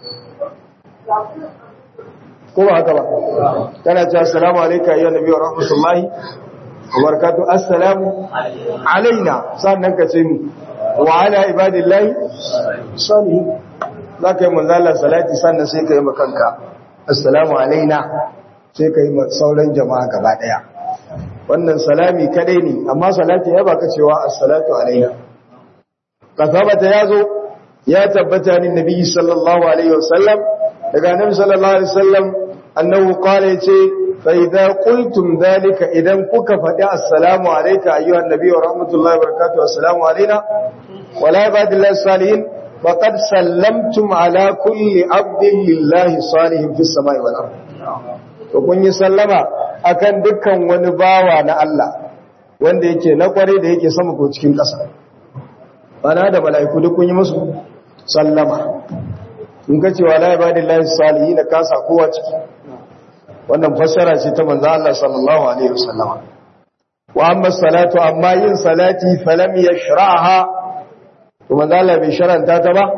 ko ba haka ba kana cewa assalamu alayka ya nabi wa rahmatullahi wa barakatuh assalamu alaina sannan ka ce mu wa ala ibadillahi salihin zaka yi manzo Allah salati sannan sai ka yi makanka assalamu alaina sai ka yi sauran jama'a gaba daya wannan salami kadai ne amma salati ya baka cewa assalatu alaina kasabata yazo ya tabbata ni nabi sallallahu alaihi wasallam daga nabi sallallahu alaihi wasallam annahu qala yace fa idza qultum dhalika idan kuka fadi assalamu alayka ayyuhan nabi wa rahmatullahi wa barakatuh assalamu alaina wa la ibadillahi salihin faqad sallamtum ala kulli abdin lillahi salihin fis samai wal ard to kun yi sallama akan dukkan wani bawa na Allah wanda yake na kware da yake sama ko cikin ƙasa bana da mala'iku duk kun yi musu sallama in ka cewa la ibadillahi salihin ka sa kowa ciki wannan fassara ce ta manzo Allah sallallahu alaihi wasallam wa amma salatu amma yin salati falam yashra'ha to manzo Allah bai sharanta ta ba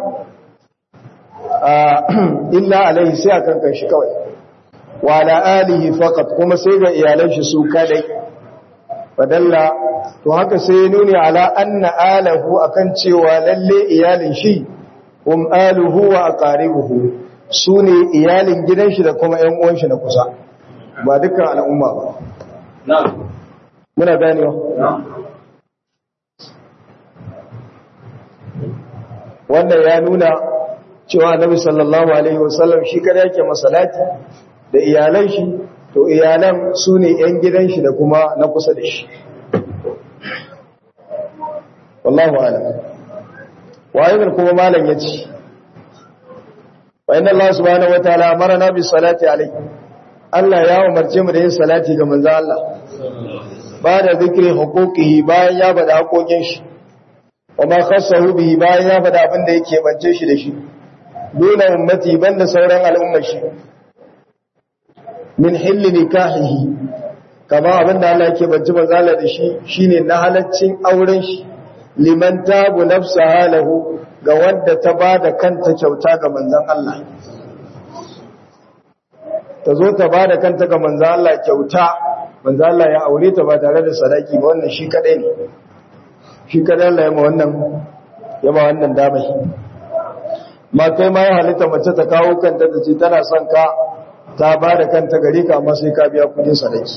illa alaihi sai akan kan shi kawai wa ala alihi faqat kuma sai ga iyalan shi su kadai fadalla to haka sai ya nuni ala anna alahu akan cewa lalle iyalin shi aluhu wa aqaribuhu sune iyalin gidan shi da kuma ƴan uwan shi na kusa ba dukkan al'umma ba na'am muna ganewa na'am wannan ya nuna cewa Annabi sallallahu alaihi wasallam shi kada yake masalati da iyalan shi to iyalan sune ƴan gidan shi da kuma na kusa da shi wallahu a'lam wa'idin kuma malam yace wa inna Allah subhanahu wataala amarna bis salati alayhi Allah ya umarce mu da yin salati ga manzo Allah ba da zikirin hukukihi bayan ya bada hakokin shi wa ma khassahu bihi bayan ya bada abin da yake bance shi da shi dole ummati banda sauran al'ummar shi min hilli nikahihi kama abin da Allah yake bance manzala da shi shine na halaccin auren shi liman tabu nafsaha lahu ga wanda ta bada kanta kyauta ga manzon Allah ta zo ta bada kanta ga manzon Allah kyauta manzo Allah ya aure ta ba tare da sadaki ba wannan shi kadai ne shi kadai Allah ya ma wannan damai ma kai ma ya halitta mace ta kawo kanta ta ce tana son ka ta ba da kanta gare ka amma sai ka biya kudin sadaki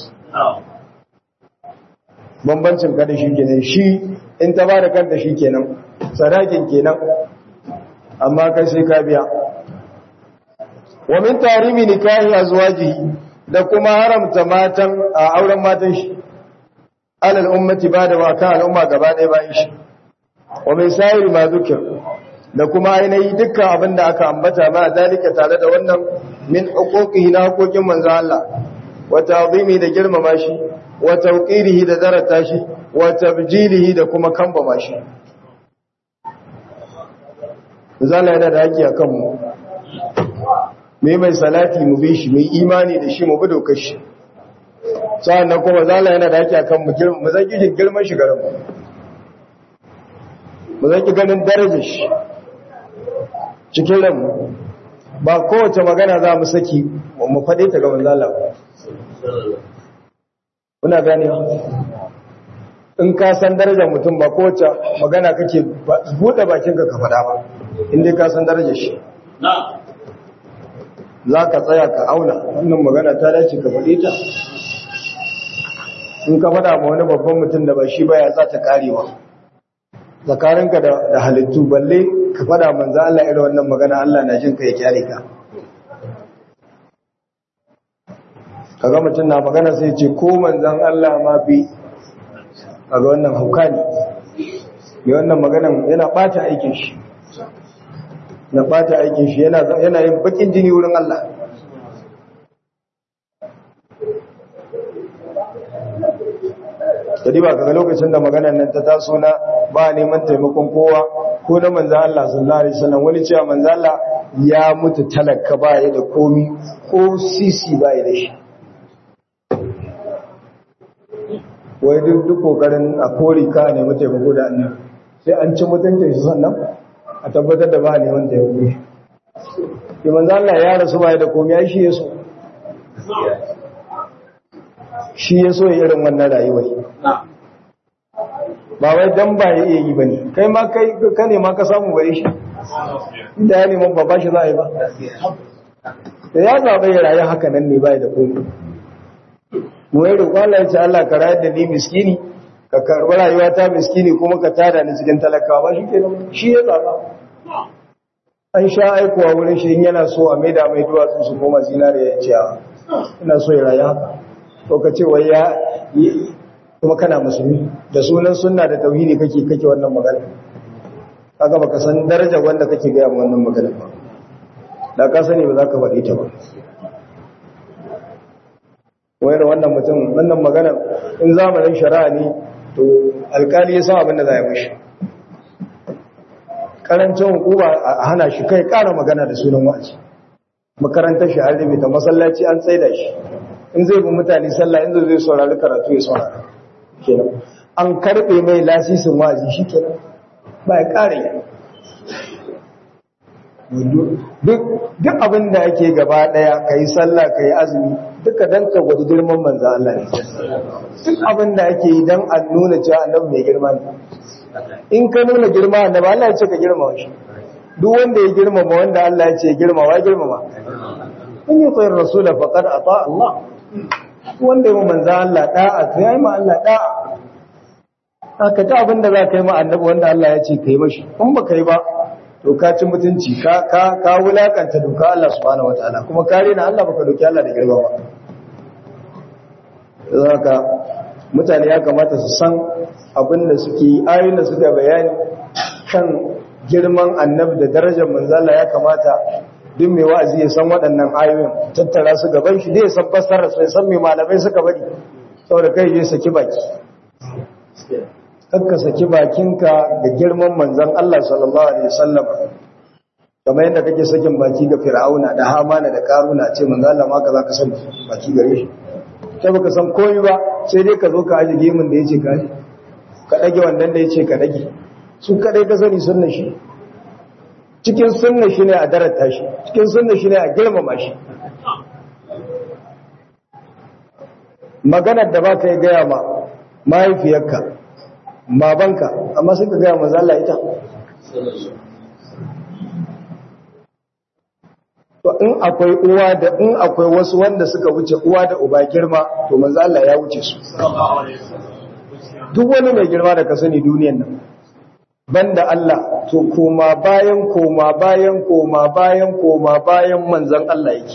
bambancin kada shi kenan shi in ta ba da kanta shi kenan sadakin kenan amma kai sai ka biya wa min tarimi nikahi azwajihi da kuma haramta matan a auren matan shi alal ummati ba da waka al'umma gaba ɗaya bayan shi wa mai sayar ma zukir da kuma ainihi dukkan abin da aka ambata ma dalika tare da wannan min huquqihi na haƙoƙin manzo Allah wa ta'zimi da girmama shi wa tawqirihi da darata shi wa tabjilihi da kuma kambama shi zalla yana da haƙi akan mu mai salati mu bi shi mai imani da shi mu bi dokar shi sa'annan kuma zalla yana da haƙi akan mu zaki girman shi garin mu zaki ganin darajar shi cikin ranmu ba kowace magana za mu saki mu faɗe ta ga manzala kuna gane in ka san darajar mutum ba kowace magana kake buɗe bakinka ka faɗa ba inda ka san darajar shi za ka tsaya ka auna wannan magana ta dace ka faɗe ta in ka faɗa ma wani babban mutum da ba shi ba ya za ta karewa tsakaninka da halittu balle ka fada manzo Allah irin wannan magana Allah na jin ka ya kyale ka kaga mutum na magana sai ce ko manzon Allah ma bi kaga wannan hauka ne mai wannan maganan yana bata aikin shi yana yin bakin jini wurin Allah kadi ba kaga lokacin da maganar nan ta taso na ba neman taimakon kowa ko na manzo Allah sallallahu alaihi wasallam wani cewa manzo Allah ya mutu talaka ba ya da komi ko sisi ba ya da shi wai duk kokarin a kori ka ne mu taimako da annabi sai an ci mutuncin shi sannan a tabbatar da ba neman taimako shi manzo Allah ya rasu ba ya da komi ai shi yaso ya irin wannan rayuwar ba wai dan ba ya iya yi bane kai ma ka ne ma ka samu bare shi inda ya neman ba shi za a yi ba da ya zaɓa ya rayu haka nan ne ba da komai mu yi roƙon Allah ya ce Allah ka rayar da ni miskini ka karɓi rayuwa ta miskini kuma ka tada ni cikin talakawa ba shi ke nan shi ya zaɓa an sha aikowa wurin shi in yana so a maida mai duwatsu su koma zinariya ya ce ina so ya rayu haka ko ka ce wai ya kuma kana musulmi da sunan sunna da tauhidi kake wannan magana kaga baka san darajar wanda kake ga wannan magana ba da ka sani ba za ka faɗi ta ba wayar wannan mutum wannan magana in zamanin shari'a ne to alkali ya san abin da za ya mishi karancin hukuma a hana shi kai ƙara magana da sunan wa'azi makarantar shi an rubuta masallaci an tsaida shi in zai bi mutane sallah in zai saurari karatu ya saurara kenan an karbe mai lasisin wazi shikenan ba ya kare duk abin da ake gaba daya kai sallah kai azumi duka dan ka gwada girman manzo Allah ne duk abin da ake yi dan an nuna cewa annabi mai girma ne in ka nuna girma annabi Allah ya ce ka girmama shi duk wanda ya girmama wanda Allah ya ce girmama girmama in yi tsayar rasula faqad ata Allah wanda ya manzo Allah da'a to yayi ma Allah da'a haka ta abinda za ka yi ma annabi wanda Allah ya ce kai mashi in ba kai ba to ka ci mutunci ka wulakanta doka Allah subhanahu wataala kuma kare na Allah baka doki Allah da girma ba zaka mutane ya kamata su san abinda suke ayoyin da suka bayani kan girman annabi da darajar manzo Allah ya kamata duk mai wa'azi ya san waɗannan ayoyin tattara su gaban shi dai san fassara sai san mai malamai suka bari saboda kai je saki baki kakka saki bakinka ga girman manzon Allah sallallahu alaihi wasallam kamar yadda kake sakin baki ga Fir'auna da Hamana da Karuna ce manzon Allah ma ka zaka san baki gare shi kai baka san komai ba sai dai ka zo ka aje gemin da yace ka dage wannan da yace ka dage su kadai ka sani sunnar shi cikin sunnar shi ne a darata shi cikin sunnar shi ne a girmama shi maganar da baka yi gaya ma mahaifiyarka babanka amma sai ka gaya manzo Allah ita to in akwai uwa da in akwai wasu wanda suka wuce uwa da uba girma to manzo Allah ya wuce su duk wani mai girma da ka sani duniyar nan banda Allah to koma bayan manzon Allah yake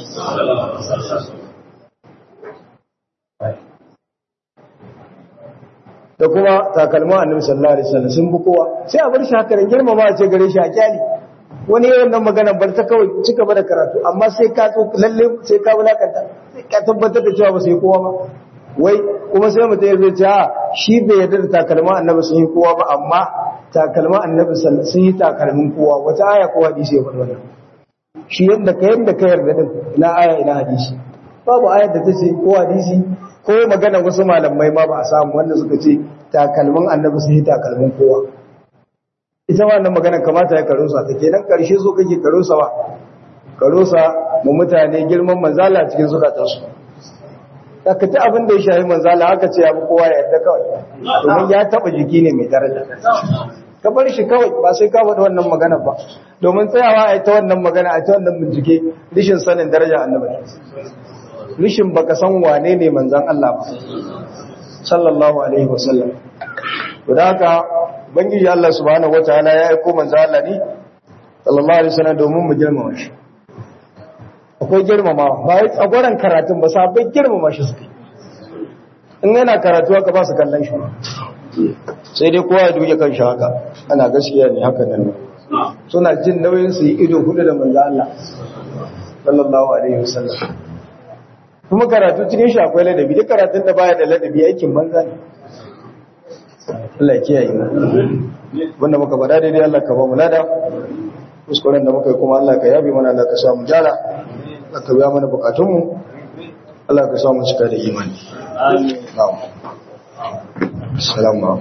da kuma takalma annabi sallallahu alaihi wasallam sun bi kowa sai a bar shi haka ran girmama a ce gare shi a kyali wani yayin nan magana bar ta kawai cika ba da karatu amma sai ka lalle sai ka wulakanta sai ka tabbatar da cewa ba sai kowa ba wai kuma sai mutum ya ce a shi bai yarda da takalma annabi sun yi kowa ba amma takalma annabi sun yi takalmin kowa wata aya ko hadisi ya faɗi wannan shi yadda ka yarda din ina aya ina hadisi babu ayar da ta ce ko hadisi ko magana wasu malamai ma ba a samu wanda suka ce takalmin annabi sun yi takalmin kowa ita wannan magana kamata ya karusa ta kenan karshe so kake karusa mu mutane girman manzala cikin zukatansu ka ta abin da ya shafi manzala haka ce abu kowa ya yarda kawai domin ya taba jiki ne mai daraja ka bar shi kawai ba sai ka faɗi wannan magana ba domin tsayawa a yi ta wannan magana a ta wannan bincike rishin sanin daraja annabi rishin baka san wane ne manzan Allah ba sallallahu alaihi wasallam to da haka bangiji Allah subhanahu wataala ya aika manzan Allah ne sallallahu alaihi wasallam domin mu girmama shi akwai girmamawa ba wai tsagoran karatun ba sabai girmama shi suke in yana karatu haka ba su kallon shi sai dai kowa ya duke kan shi haka ana gaskiya ne haka nan suna jin nauyin su yi ido hudu da manzo Allah sallallahu alaihi wasallam kuma karatu cikin shi akwai ladabi duk karatun da baya da ladabi aikin banza ne Allah ya kiyaye mu wanda muka bada daidai Allah ka ba mu lada kuskuren da muka yi kuma Allah ka yabe mana Allah ka sa mu jara Allah ka biya mana bukatun mu Allah ka sa mu cika da imani amin na'am assalamu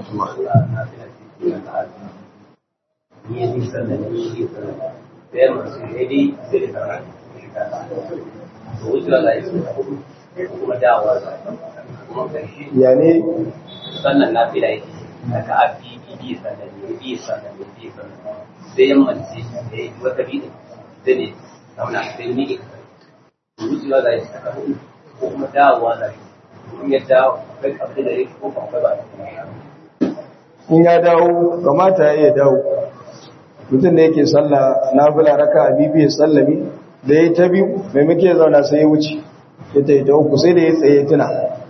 yani sannan na fi da yake daga abi bibi sannan bibi sannan bibi sannan sai yammanci da yi wata bibi da ne zauna sai ni ke wucewa da yake daga hudu ko kuma dawowa da in ya dawo kai abin da yake ko ba ba in ya dawo kamata ya dawo mutum da yake sallah na bula raka a bibi ya sallami da ya ta biyu mai muke zauna sai ya wuce ya ta yi ta uku sai da ya tsaye tuna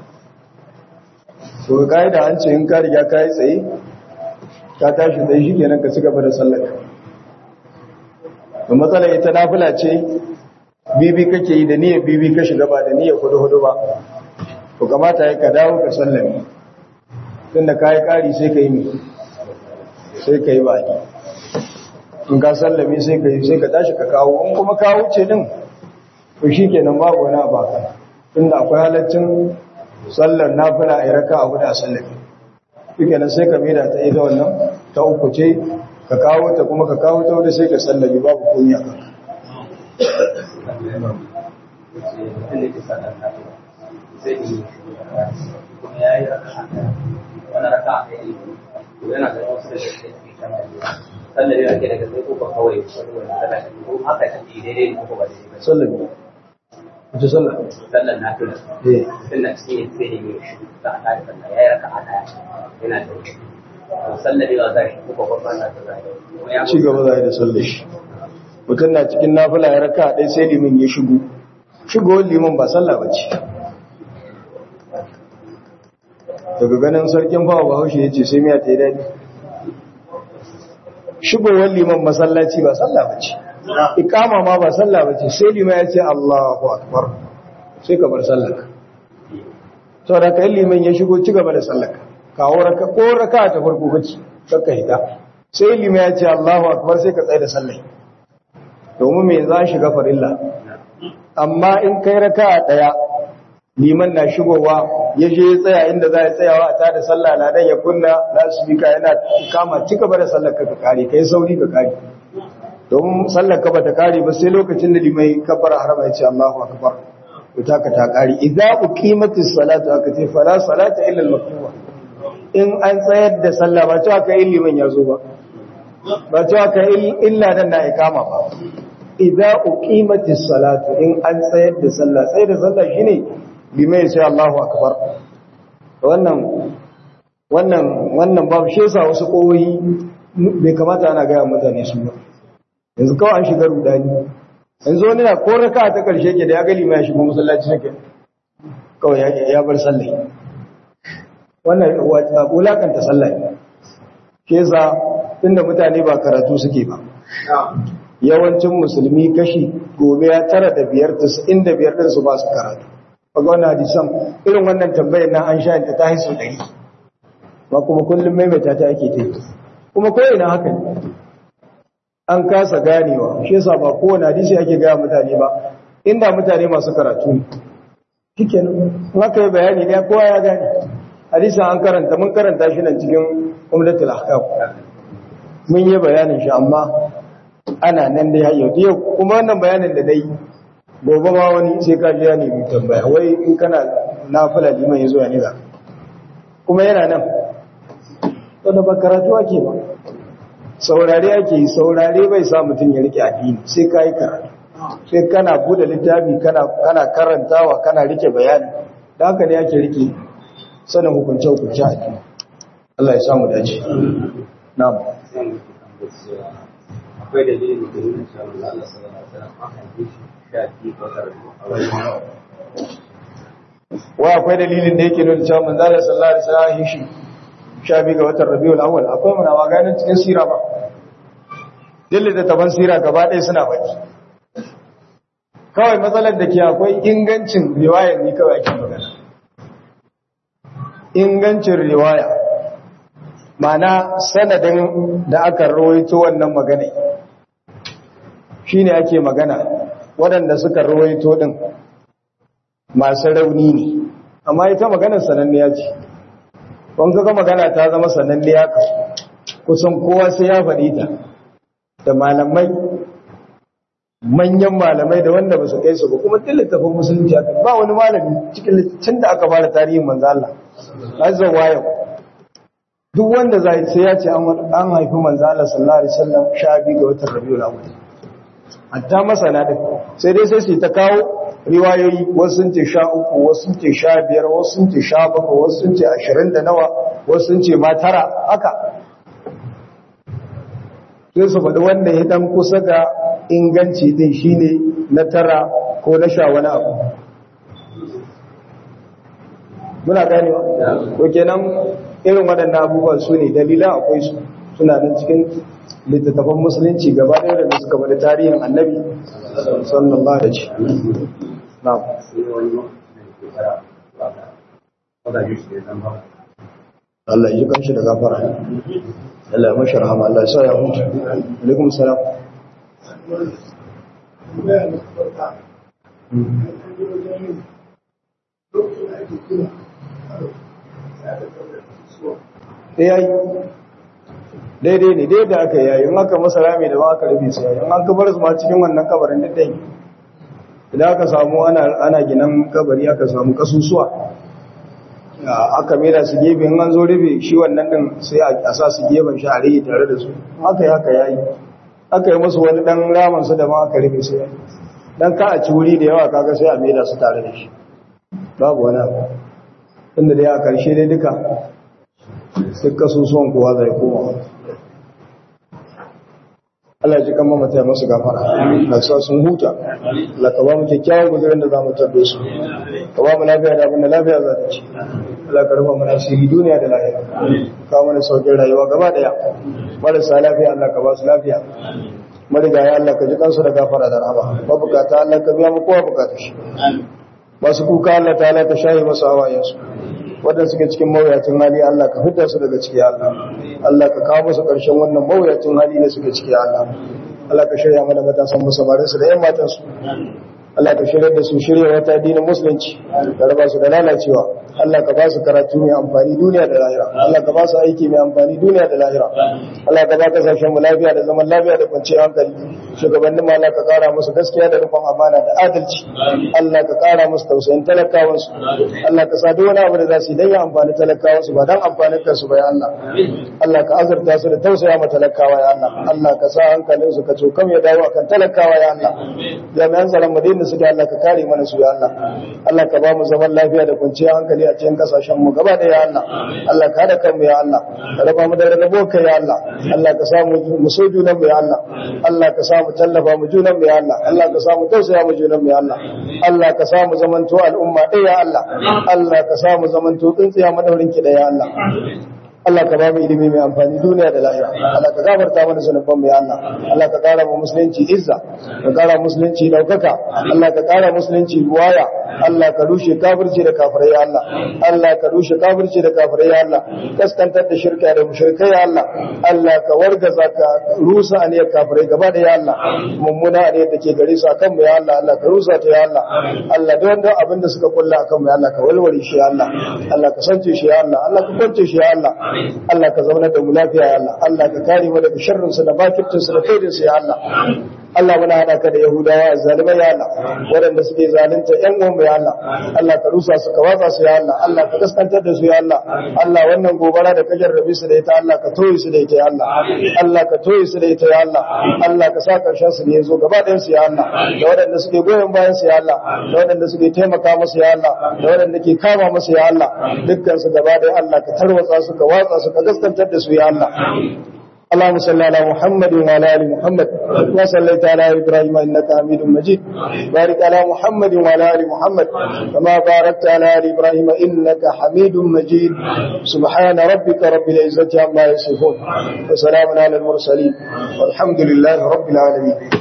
to ka yi da an ce in ka riga ka yi tsaye ka tashi tsaye shi kenan ka ci gaba da sallaka da matsala ita nafila ce bibi kake yi da niyyar bibi ka shiga ba da niyyar hudu ba to kamata ya ka dawo ka sallami tun da ka yi ƙari sai ka yi mai sai ka yi baki in ka sallami sai ka tashi ka kawo in kuma ka wuce din to shi kenan babu wani abaka tun da akwai halaccin sallar nafila a yi raka a guda sallami shi kenan sai ka maida ta ita wannan ta uku ce ka kawo ta kuma ka kawo ta wadda sai ka sallami babu kunya sallami wace sallah sallar na tuna sallar cikin sai da mai shi da ana da sallah yayi raka'a daya yana da sallar da za shi ko ba na da ci gaba da sallar shi mutum na cikin nafila ya raka'a dai sai limin ya shigo liman ba sallah bace daga ganin sarkin fawa Bahaushe yace sai miya ta yi dadi shigowar liman masallaci ba sallah bace ikama ma ba sallah bace sai liman ya ce Allahu akbar sai ka bar sallah saboda kai liman ya shigo ci gaba da sallaka kawo raka ta farko kaci kakka hita sai liman ya ce Allahu akbar sai ka tsaya da sallai domin me za shiga farilla amma in kai raka daya liman na shigowa ya je ya tsaya inda za ya tsayawa a tada sallah ladan ya kunna lasbika yana kama ci gaba da sallaka ka kare kai sauri ka kare domin sallaka ba ta kare ba sai lokacin da liman kabbara harama ya ce Allahu akbar ta ka ta kare idza uqimatis salatu aka ce fala salata illa al-maktuba in an tsayar da sallah ba cewa kai liman ya zo ba cewa kai illa dan na ikama ba idza uqimatis salatu in an tsayar da sallah tsayar da sallah shine liman ya ce Allahu akbar wannan babu shi yasa wasu koyi bai kamata ana ga mutane su ba yanzu kawai an shiga rudani yanzu wani na ko raka ta karshe ke da ya gali mai shigo masallaci nake kawai ya bar sallah wannan wulakanta sallah ke yasa tunda mutane ba karatu suke ba yawancin musulmi kashi gobe ya tara da biyar 95 din su ba su karatu kaga wannan hadisan irin wannan tambayar nan an sha ta hisu 100 ba kuma kullum maimaita ta ake ta kuma ko ina haka ne an kasa ganewa shi yasa ba kowane hadisi ake gaya mutane ba inda mutane masu karatu ne shikenan haka yi bayani ne kowa ya gane hadisi an karanta mun karanta shi nan cikin umdatul ahkam mun yi bayanin shi amma ana nan dai har yau kuma wannan bayanin da dai gobe ma wani sai ka ji ya nemi tambaya wai in kana nafila liman yazo ya ne za kuma yana nan to da ba karatu ake ba saurare ake yi saurare bai sa mutum ya rike addini sai ka yi karatu sai kana bude littafi kana karantawa kana rike bayani da haka ne ake rike sanin hukunce-hukunce addini Allah ya samu dace na'am akwai dalilin da nuna cewa Allah sallallahu alaihi wasallam akan yi shafi bakar wa akwai dalilin da yake nuna cewa manzo Allah sallallahu alaihi wasallam yi shi shafi ga watan Rabiul Awwal akwai muna maganin cikin sira ba dille da taban sira gaba ɗaya suna baki kawai matsalar da ke akwai ingancin riwayar ne kawai ake magana ingancin riwaya ma'ana sanadin da aka rawaito wannan magana shine ake magana waɗanda suka rawaito din masu rauni ne amma ita maganar sananniya ce don kaga magana ta zama sananniya ka kusan kowa sai ya faɗi ta da malamai manyan malamai da wanda ba su kai su ba kuma duk littafin musulunci aka ba wani malami cikin littafin da aka fara tarihin manzo Allah azza wa yau duk wanda zai ce ya ce an haifi manzo Allah sallallahu alaihi wasallam 12 ga watan Rabiul Awwal hatta masana din sai dai sai su ta kawo riwayoyi wasu sun ce 13 wasu sun ce 15 wasu sun ce 17 wasu sun ce 20 da nawa wasu sun ce ma 9 haka sai su faɗi wanda ya dan kusa ga inganci din shine na 9 ko na 10 wani abu muna ganewa ko kenan irin waɗannan abubuwan su ne dalilan akwai su suna nan cikin littattafan musulunci gaba ɗaya da suka bada tarihin annabi sallallahu alaihi wasallam na'am Allah ya kanshi da gafara Allah ya mashi rahama Allah ya sa ya hutu alaikum salam yayi daidai ne daidai aka yayi in aka masa rami da ba aka rufe su yayi in an kabar su ma cikin wannan kabarin daddai idan aka samu ana ginan kabari aka samu kasusuwa aka mera su gefe in an zo rufe shi wannan din sai a sa su gefen shi a rage tare da su haka yayi aka yi musu wani dan raman su da ma aka rufe su yayi dan ka a ci wuri da yawa kaga sai a mera su tare da shi babu wani abu inda dai a karshe dai duka duk kasusuwan kowa zai koma Allah ji kan mamata ya masu gafara na sa sun huta Allah ka ba mu kyakkyawan guzurin da za mu tabbe su ka ba mu lafiya da abin da lafiya za ta ci Allah ka rufa mana asiri duniya da lafiya ka mana saukin rayuwa gaba daya marasa lafiya Allah ka ba su lafiya marigaya Allah ka ji kansu da gafara da rahama ba bukata Allah ka biya mu kowa bukata shi masu kuka Allah ta'ala ka shaye masu hawayensu wadanda suke cikin mawuyacin hali Allah ka fitar su daga ciki Allah Allah ka kawo musu ƙarshen wannan mawuyacin hali da suke ciki Allah Allah ka shirya mana matasan musamman su da yan matan su Allah ka shirya da su shirya wata addinin musulunci da raba su da lalacewa Allah ka ba su karatu mai amfani duniya da lahira Allah ka ba su aiki mai amfani duniya da lahira Allah ka ba kasashen mu lafiya da zaman lafiya da kwanciyar hankali shugabannin Allah ka kara musu gaskiya da rufin amana da adalci Allah ka kara musu tausayin talakawan su Allah ka sa duk wani abu da za su yi dan ya amfani talakawan su ba dan amfanin kansu ba ya Allah Allah ka azurta su da tausaya ma talakawa ya Allah Allah ka sa hankalin su ka cokam ya dawo akan talakawa ya Allah jami'an tsaron Madina su da Allah ka kare mana su ya Allah Allah ka ba mu zaman lafiya da kwanciyar hankali a cikin kasashen mu gaba da ya Allah Allah ka hada kanmu ya Allah ka raba mu da rabo kai ya Allah Allah ka samu mu so junan mu ya Allah Allah ka samu tallafa mu junan mu ya Allah Allah ka samu tausaya mu junan mu ya Allah Allah ka samu zamanto al'umma ɗaya ya Allah Allah ka samu zamanto tsintsiya madaurin ki da ya Allah Allah ka ba mu ilimi mai amfani duniya da lahira Allah ka gafarta mana zunuban mu ya Allah Allah ka kara mu musulunci izza ka kara musulunci daukaka Allah ka kara musulunci buwaya Allah ka rushe kafirci da kafirai ya Allah Allah ka rushe kafirci da kafirai ya Allah kaskantar da shirka da mushrikai ya Allah Allah ka wargaza ka rusa aniyar kafirai gaba da ya Allah mummuna aniyar da ke gare su akan mu ya Allah Allah ka rusa ta ya Allah Allah da wanda abin da suka kulla akan mu ya Allah ka walware shi ya Allah Allah ka sance shi ya Allah Allah ka kwance shi ya Allah Allah ka zauna da mu lafiya ya Allah Allah ka kare mu daga sharrin su da bakircin su da kaidin su ya Allah Allah muna hada ka da Yahudawa zalimai ya Allah waɗanda suke zalunta ƴan uwan ya Allah Allah ka rusa su ka watsa su ya Allah Allah ka kaskantar da su ya Allah Allah wannan gobara da ka jarrabe su da ita Allah ka toye su da ita ya Allah Allah ka toye su da ita ya Allah Allah ka sa karshen su ne yazo gaba ɗayan su ya Allah da waɗanda suke goyon bayan su ya Allah da waɗanda suke taimaka musu ya Allah da waɗanda ke kama musu ya Allah dukkan su gaba ɗaya Allah ka tarwatsa su ka watsa su ka kaskantar da su ya Allah اللهم صل على محمد وعلى ال محمد كما صليت على ابراهيم انك حميد مجيد بارك على محمد وعلى ال محمد كما باركت على ال ابراهيم انك حميد مجيد سبحان ربك رب العزه عما يصفون وسلام على المرسلين والحمد لله رب العالمين